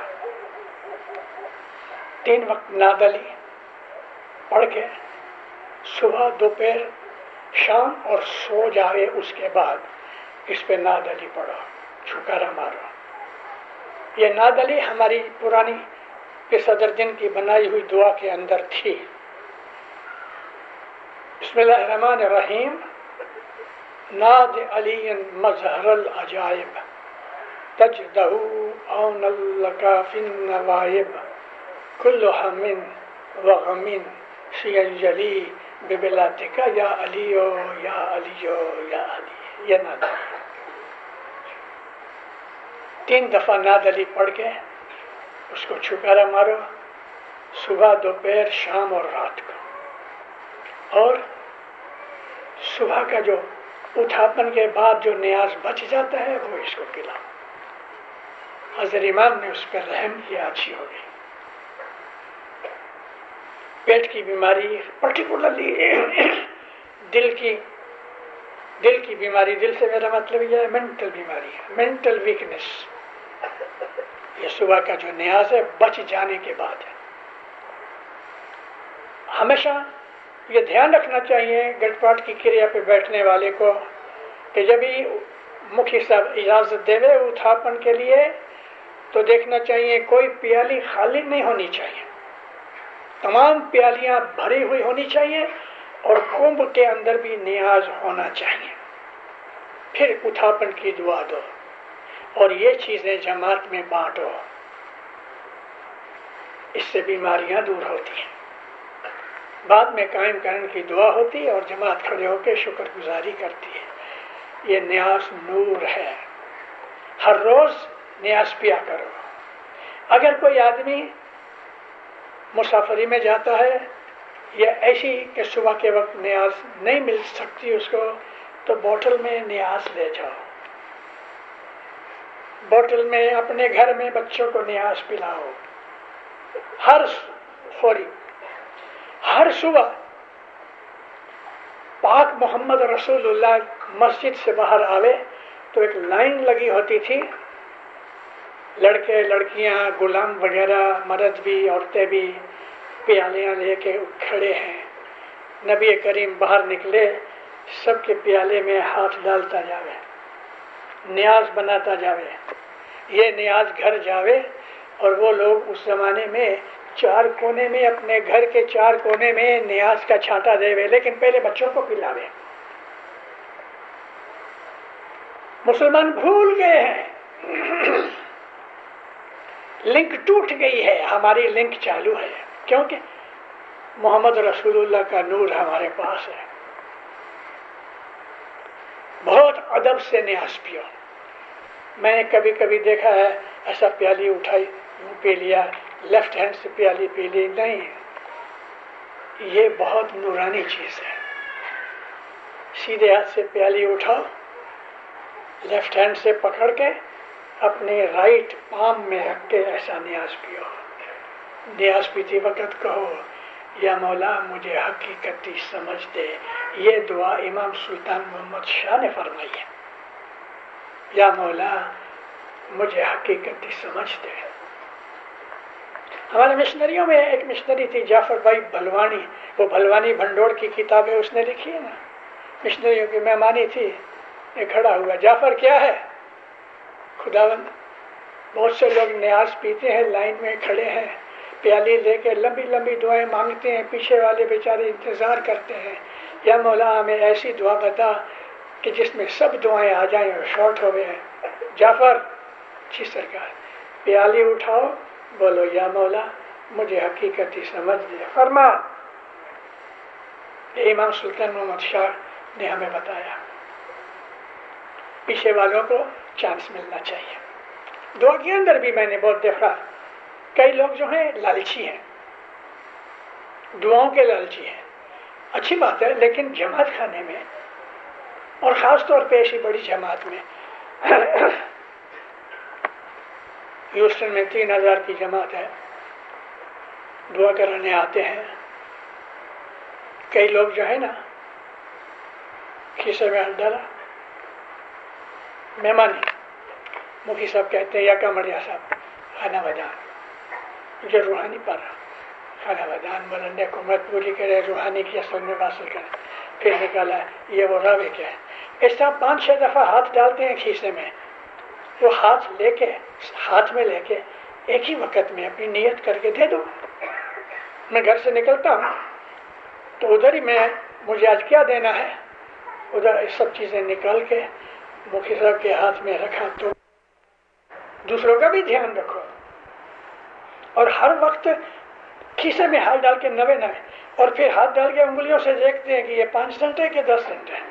3 वक्त नादली पढ़ के सुबह दोपहर शाम और सो जाए, उसके बाद इस पे नादली पढ़ो, छुकारा मारो। ये नादली हमारी पुरानी सदर दिन की बनाई हुई दुआ के अंदर थी। बिस्मिल्लाहिर्रहमानिर्रहीम। नाद अलीन मजहरल अजाइब तजदहु औनल्लका फिन नवाइब कुल्लु हमिन व गमिन सियजली बिबिलातिका या अलियो या अलियो या अली। ये नाद 3 दफा नाद अली पढ़ के उसको छुकारा मारो, सुबह दोपहर शाम और रात को। और सुबह का जो उठापन के बाद जो न्याज बच जाता है वो इसको पिलाओ। हज़रत इमाम ने उस पर रहम किया, अच्छी हो गई। पेट की बीमारी, पर्टिकुलरली दिल की बीमारी, दिल से मेरा मतलब यह है मेंटल बीमारी, मेंटल वीकनेस, ये सुबह का जो न्याज है बच जाने के बाद है। हमेशा ये ध्यान रखना चाहिए गठपाठ की क्रिया पे बैठने वाले को कि जब भी मुखी साहब इजाजत देवे उत्थापन के लिए तो देखना चाहिए कोई प्याली खाली नहीं होनी चाहिए, तमाम प्यालियां भरी हुई होनी चाहिए और कुंभ के अंदर भी नियाज होना चाहिए। फिर उत्थापन की दुआ दो और ये चीजें जमात में बांटो, इससे बीमारियां दूर होती हैं। बाद में कायम करने की दुआ होती है और जमात खड़े होकर शुक्रगुजारी करती है। ये न्यास नूर है, हर रोज न्यास पिया करो। अगर कोई आदमी मुसाफरी में जाता है या ऐसी कि सुबह के वक्त न्यास नहीं मिल सकती उसको, तो बोतल में न्यास ले जाओ, बोतल में अपने घर में बच्चों को न्यास पिलाओ। हर सुबह पाक मोहम्मद रसूलुल्लाह मस्जिद से बाहर आवे तो एक लाइन लगी होती थी, लड़के लड़कियां गुलाम वगैरह मर्द भी औरतें भी प्यालियां लेके खड़े हैं। नबी करीम बाहर निकले, सबके प्याले में हाथ डालता जावे, न्याज बनाता जावे, ये न्याज घर जावे। और वो लोग उस जमाने में 4 कोने में, अपने घर के 4 कोने में न्याज का छांटा देवे, लेकिन पहले बच्चों को पिलावे। मुसलमान भूल गए हैं, लिंक टूट गई है, हमारी लिंक चालू है, क्योंकि मोहम्मद रसूलुल्लाह का नूर हमारे पास है। बहुत अदब से न्याज पियो। मैंने कभी कभी देखा है ऐसा प्याली उठाई यूं पी लिया, लेफ्ट हैंड से प्याली पी ली, नहीं, ये बहुत नूरानी चीज है। सीधे हाथ से प्याली उठाओ, लेफ्ट हैंड से पकड़ के अपने राइट पाम में रख के ऐसा न्याज पियो। न्याज पीते वक्त कहो, या मौला मुझे हकीकती समझ दे। ये दुआ इमाम सुल्तान मोहम्मद शाह ने फरमाई है, या मौला मुझे हकीकती समझ दे। हमारे मिशनरियों में एक मिशनरी थी जाफर भाई भलवानी, वो भलवानी भंडोर की किताबें उसने लिखी है ना, मिशनरियों की मेहमानी थी। ये खड़ा हुआ, जाफर क्या है? खुदावंद, बहुत से लोग न्याज पीते हैं, लाइन में खड़े हैं, प्याली लेके लंबी लंबी दुआएं मांगते हैं, पीछे वाले बेचारे इंतजार करते हैं। या मौला हमें ऐसी दुआ बता कि जिसमें सब दुआएं आ जाएं और शॉर्ट हो गए। जाफर, जी सरकार, प्याली उठाओ, बोलो या मौला मुझे हकीकती समझ दे। फरमा, इमाम सुल्तान मोहम्मद शाह ने हमें बताया, पीछे वालों को चांस मिलना चाहिए। दुआ के अंदर भी मैंने बहुत देखा, कई लोग जो हैं लालची हैं, दुआओं के लालची हैं। अच्छी बात है, लेकिन जमात खाने में और ख़ास तौर पे ऐसी बड़ी जमात में, ह्यूस्टन में 3000 की जमात है, دعا کرانے آتے ہیں. کئی لوگ جو ہے نا کھیسے میں ہاتھ ڈالا، مہمانی مکھی صاحب کہتے ہیں یا کمریا صاحب خانہ بدان جو روحانی پر خانہ بدان بلند حکومت پوری کرے، روحانی کی اصل میں حاصل کرے. پھر نکالا یہ وہ راوے کیا ہے. اس طرح 5-6 دفعہ ہاتھ ڈالتے ہیں کھیسے میں. وہ ہاتھ لے کے ہاتھ میں لے کے ایک ہی وقت میں اپنی نیت کر کے دے دو. میں گھر سے نکلتا ہوں تو ادھر ہی میں مجھے آج کیا دینا ہے ادھر یہ سب چیزیں نکال کے مکھی صاحب کے ہاتھ میں رکھا. تو دوسروں کا بھی دھیان رکھو اور ہر وقت کھیسے میں ہاتھ ڈال کے نوے اور پھر ہاتھ ڈال کے انگلیوں سے دیکھتے ہیں کہ یہ 5 سنٹ ہے کہ 10 سنٹ ہے.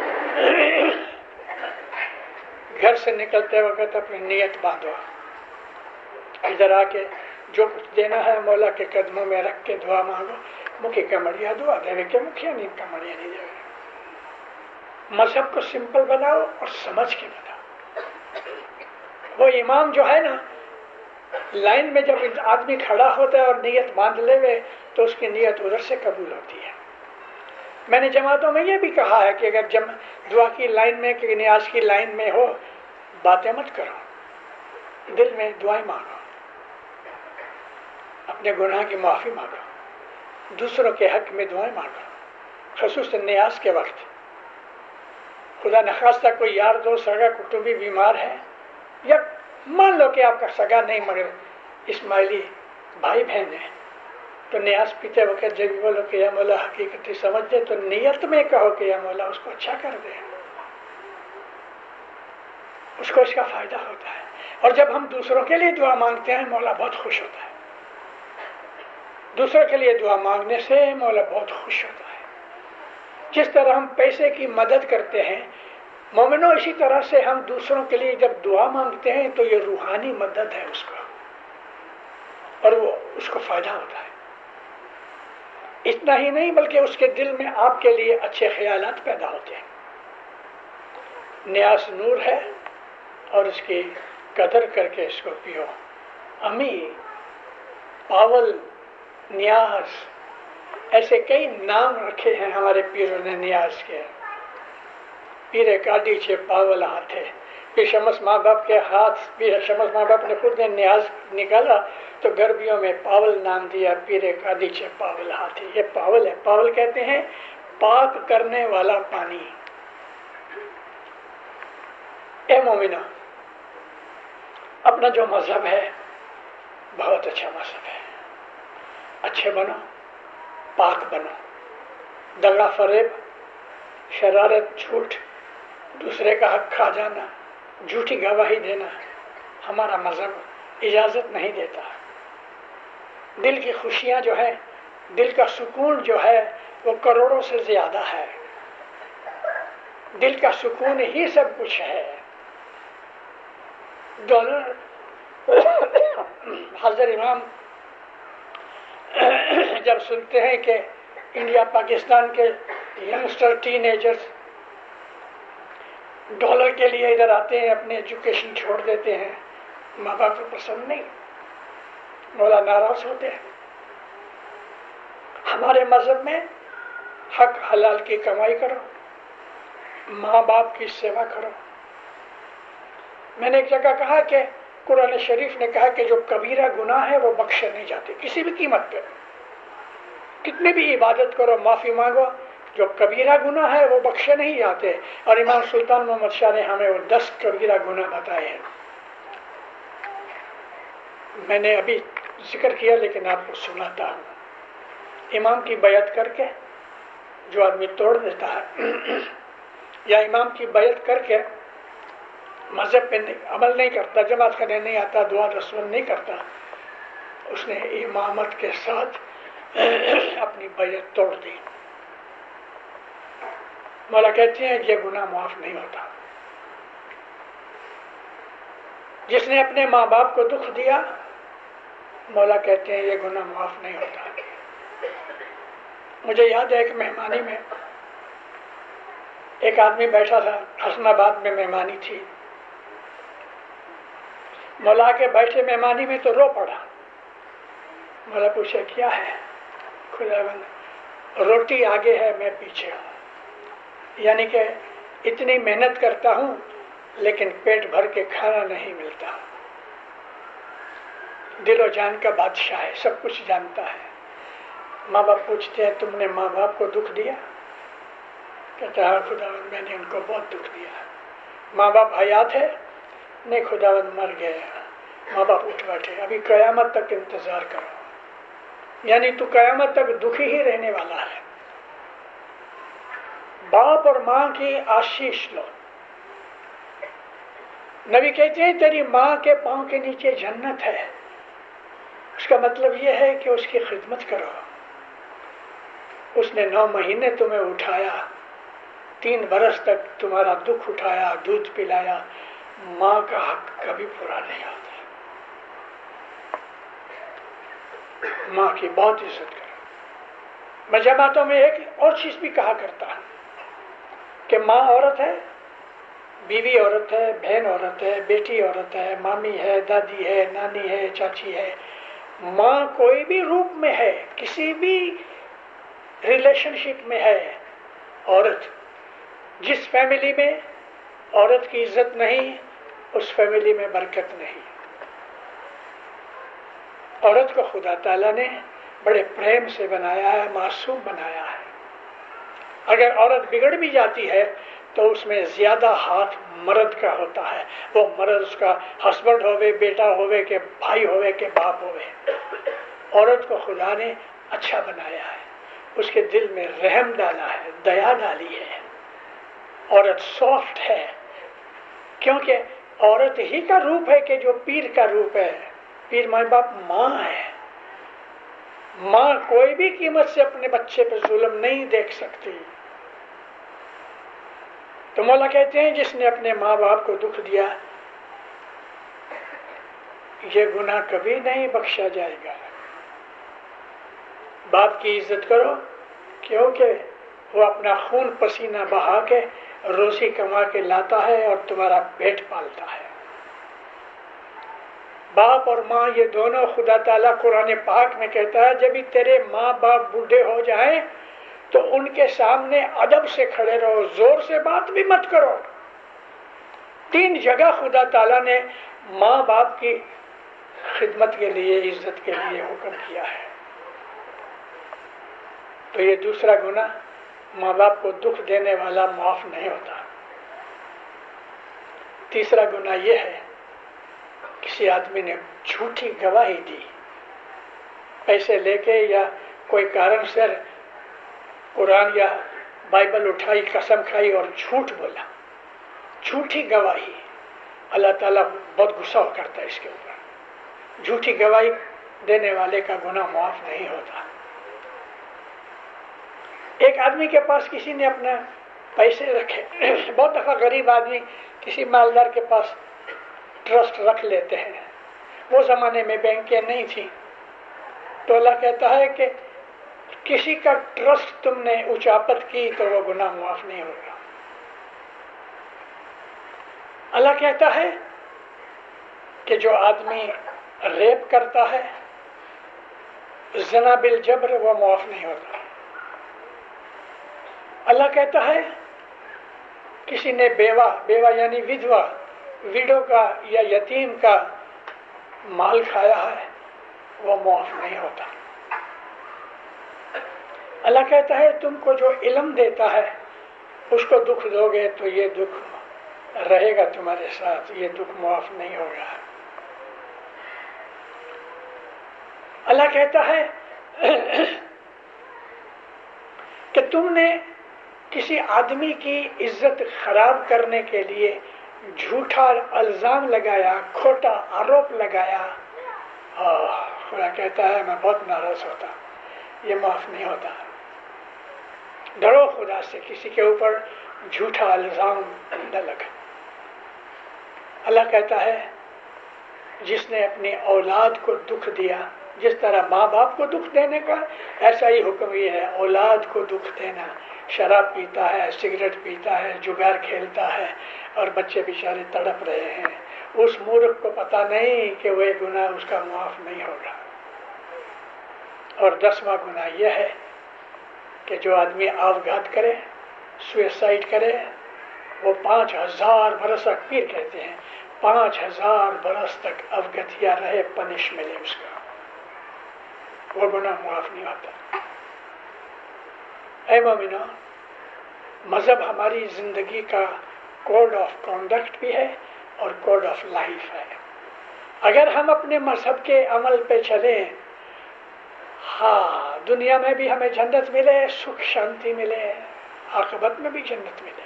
گھر سے نکلتے وقت اپنی نیت باندھو. ادھر آ کے جو کچھ دینا ہے مولا کے قدموں میں رکھ کے دعا مانگو. مکھی کمڑیا دعا دے کے مکھیا نہیں کمڑیا نہیں دے. مذہب کو سمپل بناؤ اور سمجھ کے بناؤ. وہ امام جو ہے نا لائن میں جب آدمی کھڑا ہوتا ہے اور نیت باندھ لے ہوئے تو اس کی نیت ادھر سے قبول ہوتی ہے. میں نے جماعتوں میں یہ بھی کہا ہے کہ اگر دعا کی لائن میں کہ نیاز کی لائن میں ہو باتیں مت کرو، دل میں دعائیں مانگو، اپنے گناہ کی معافی مانگو، دوسروں کے حق میں دعائیں مانگو. خصوصاً نیاز کے وقت خدا نخواستہ کوئی یار دوست سگا کٹمبی بیمار ہے یا مان لو کہ آپ کا سگا نہیں مگر اسماعیلی بھائی بہن ہے تو نیاز پیتے وقت جب بھی بولو کہ یا مولا حقیقت سمجھ دے تو نیت میں کہو کہ یا مولا اس کو اچھا کر دے، اس کو اس کا فائدہ ہوتا ہے. اور جب ہم دوسروں کے لیے دعا مانگتے ہیں مولا بہت خوش ہوتا ہے. دوسروں کے لیے دعا مانگنے سے مولا بہت خوش ہوتا ہے. جس طرح ہم پیسے کی مدد کرتے ہیں مومنوں، اسی طرح سے ہم دوسروں کے لیے جب دعا مانگتے ہیں تو یہ روحانی مدد ہے اس کو اور وہ اس کو فائدہ ہوتا ہے. اتنا ہی نہیں بلکہ اس کے دل میں آپ کے لیے اچھے خیالات پیدا ہوتے ہیں. نیاز نور ہے اور اس کی قدر کر کے اس کو پیو. امی، پاول، نیاز، ایسے کئی نام رکھے ہیں ہمارے پیروں نے نیاز کے. پیر کاڈی چھے پاول ہاتھ ہے. پھر شمس ماں باپ کے ہاتھ، پیر شمس ماں باپ نے خود نے نیاز نکالا تو گربیوں میں پاول نام دیا. پیر کاڈی چھے پاول ہاتھ ہے. یہ پاول ہے. پاول کہتے ہیں پاک کرنے والا پانی. اے مومنہ، اپنا جو مذہب ہے بہت اچھا مذہب ہے. اچھے بنو، پاک بنو. دغا فریب، شرارت، جھوٹ، دوسرے کا حق کھا جانا، جھوٹی گواہی دینا ہمارا مذہب اجازت نہیں دیتا. دل کی خوشیاں جو ہے، دل کا سکون جو ہے وہ کروڑوں سے زیادہ ہے. دل کا سکون ہی سب کچھ ہے. ڈالر حضرت امام جب سنتے ہیں کہ انڈیا پاکستان کے ینگسٹر ٹین ایجرز ڈالر کے لیے ادھر آتے ہیں، اپنے ایجوکیشن چھوڑ دیتے ہیں، ماں باپ کو پسند نہیں، مولا ناراض ہوتے ہیں. ہمارے مذہب میں حق حلال کی کمائی کرو، ماں باپ کی سیوا کرو. میں نے ایک جگہ کہا کہ قرآن شریف نے کہا کہ جو کبیرہ گناہ ہے وہ بخشے نہیں جاتے کسی بھی قیمت پہ. کتنی بھی عبادت کرو، معافی مانگو، جو کبیرہ گناہ ہے وہ بخشے نہیں جاتے. اور امام سلطان محمد شاہ نے ہمیں وہ 10 کبیرہ گناہ بتائے ہیں. میں نے ابھی ذکر کیا لیکن آپ کو سناتا ہوں. امام کی بیعت کر کے جو آدمی توڑ دیتا ہے یا امام کی بیعت کر کے مذہب پہ عمل نہیں کرتا، جماعت کرنے نہیں آتا، دعا رسول نہیں کرتا، اس نے امامت کے ساتھ اپنی بیعت توڑ دی. مولا کہتے ہیں یہ گناہ معاف نہیں ہوتا. جس نے اپنے ماں باپ کو دکھ دیا مولا کہتے ہیں یہ گناہ معاف نہیں ہوتا. مجھے یاد ہے ایک مہمانی میں ایک آدمی بیٹھا تھا، حسن آباد میں مہمانی تھی. مولا کے بیٹھے مہمانی میں تو رو پڑا. मौला पूछे क्या है? खुदावंद, रोटी आगे है, मैं पीछे हूँ। यानी कि इतनी मेहनत करता हूँ लेकिन पेट भर के खाना नहीं मिलता। दिलो जान का बादशाह है, सब कुछ जानता है। माँ बाप पूछते हैं तुमने माँ बाप को दुख दिया? कहता है खुदावंद मैंने उनको बहुत दुख दिया। माँ बाप हयात है? नहीं खुदावंद मर गए। माँ बाप उठ बैठे, अभी कयामत तक इंतजार करो। यानी तू कयामत तक दुखी ही रहने वाला है। बाप और माँ की आशीष लो। नबी कहते हैं तेरी माँ के पांव के नीचे जन्नत है। उसका मतलब यह है कि उसकी खिदमत करो। उसने 9 महीने तुम्हें उठाया, 3 बरस तक तुम्हारा दुख उठाया, दूध पिलाया। माँ का हक कभी पूरा नहीं होता। माँ की बहुत इज्जत करो। मैं जमातों में एक और चीज भी कहा करता हूं कि माँ औरत है, बीवी औरत है, बहन औरत है, बेटी औरत है, मामी है, दादी है, नानी है, चाची है। माँ कोई भी रूप में है, किसी भी रिलेशनशिप में है औरत। जिस फैमिली में औरत की इज्जत नहीं, उस फैमिली में बरकत नहीं। औरत को खुदा ताला ने बड़े प्रेम से बनाया है, मासूम बनाया है। अगर औरत बिगड़ भी जाती है तो उसमें ज्यादा हाथ मर्द का होता है। वो मर्द उसका हस्बैंड होवे, बेटा होवे के भाई होवे के बाप होवे। औरत को खुदा ने अच्छा बनाया है, उसके दिल में रहम डाला है, दया डाली है। औरत सॉफ्ट है क्योंकि औरत ही का रूप है कि जो पीर का रूप है। पीर माँ बाप माँ है। माँ कोई भी कीमत से अपने बच्चे पे जुल्म नहीं देख सकती। तो मौला कहते हैं जिसने अपने माँ बाप को दुख दिया ये गुनाह कभी नहीं बख्शा जाएगा। बाप की इज्जत करो क्योंकि वो अपना खून पसीना बहा के रोजी कमा के लाता है और तुम्हारा पेट पालता है। बाप और माँ ये दोनों खुदा ताला कुरान पाक में कहता है जब भी तेरे माँ बाप बूढ़े हो जाएं तो उनके सामने अदब से खड़े रहो, जोर से बात भी मत करो। 3 जगह खुदा ताला ने माँ बाप की खिदमत के लिए, इज्जत के लिए हुक्म किया है। तो ये दूसरा गुनाह माँ बाप को दुख देने वाला माफ नहीं होता। तीसरा गुनाह यह है किसी आदमी ने झूठी गवाही दी, पैसे लेके या कोई कारण से कुरान या बाइबल उठाई, कसम खाई और झूठ बोला, झूठी गवाही। अल्लाह ताला बहुत गुस्सा करता है इसके ऊपर। झूठी गवाही देने वाले का गुनाह माफ नहीं होता। एक आदमी के पास किसी ने अपने पैसे रखे, बहुत दफा गरीब आदमी किसी मालदार के पास ट्रस्ट रख लेते हैं। वो जमाने में बैंकें नहीं थी, तो अल्लाह कहता है कि किसी का ट्रस्ट तुमने उचापत की तो वो गुनाह माफ नहीं होगा। अल्लाह कहता है कि जो आदमी रेप करता है, ज़ना बिल जबर, वो माफ नहीं होता। अल्लाह कहता है किसी ने बेवा यानी विधवा, विडो का या यतीम का माल खाया है, वो माफ नहीं होता। अल्लाह कहता है तुमको जो इल्म देता है उसको दुख दोगे तो ये दुख रहेगा तुम्हारे साथ, ये दुख माफ नहीं होगा। अल्लाह कहता है कि तुमने किसी आदमी की इज्जत खराब करने के लिए झूठा इल्जाम लगाया, खोटा आरोप लगाया। खुदा कहता है मैं बहुत नाराज होता, ये माफ नहीं होता। डरो खुदा से, किसी के ऊपर झूठा इल्जाम न लगा। अल्लाह कहता है जिसने अपनी औलाद को दुख दिया, जिस तरह माँ बाप को दुख देने का ऐसा ही हुक्म ये है औलाद को दुख देना। शराब पीता है, सिगरेट पीता है, जुगार खेलता है और बच्चे बेचारे तड़प रहे हैं। उस मूर्ख को पता नहीं कि वह गुनाह उसका माफ नहीं होगा। اور 10واں گناہ یہ ہے کہ جو آدمی آوگھات کرے، سوئسائڈ کرے، وہ 5000 برس تک، پیر کہتے ہیں 5000 برس تک اوگتیا رہے، پنش ملے اس کا، وہ گناہ معاف نہیں ہوتا۔ اے مومنو، مذہب ہماری زندگی کا کوڈ آف کنڈکٹ بھی ہے اور کوڈ آف لائف ہے۔ اگر ہم اپنے مذہب کے عمل پہ چلیں، ہاں دنیا میں بھی ہمیں جنت ملے، سکھ شانتی ملے، عاقبت میں بھی جنت ملے۔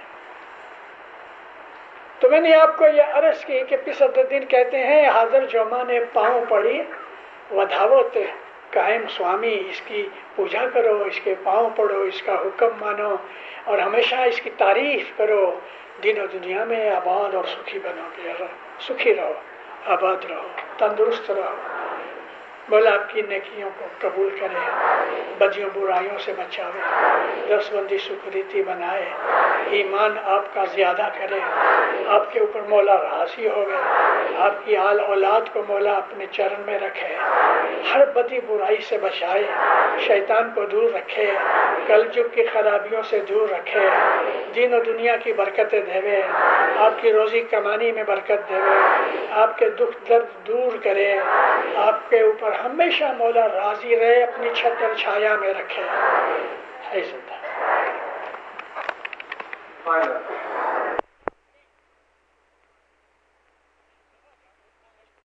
تو میں نے آپ کو یہ عرض کی کہ پسددین کہتے ہیں حاضر جوما نے پاؤں پڑی ودھاوت قائم سوامی، اس کی پوجا کرو، اس کے پاؤں پڑو، اس کا حکم مانو اور ہمیشہ اس کی تعریف کرو، دین و دنیا میں آباد اور سکھی بنو گے، سکھی رہو، آباد رہو، تندرست رہو۔ مولا آپ کی نیکیوں کو قبول کرے، بدیوں برائیوں سے بچاوے، دس بندی سکریتی بنائے، ایمان آپ کا زیادہ کرے، آپ کے اوپر مولا راضی ہوگے، آپ کی آل اولاد کو مولا اپنے چرن میں رکھے، ہر بدی برائی سے بچائے، شیطان کو دور رکھے، کل جگ کی خرابیوں سے دور رکھے، دین و دنیا کی برکتیں دے، آپ کی روزی کمانی میں برکت دے، آپ کے دکھ درد دور کرے، آپ کے اوپر ہمیشہ مولا راضی رہے، اپنی چھت اور چھایا میں رکھے۔ ہے زندہ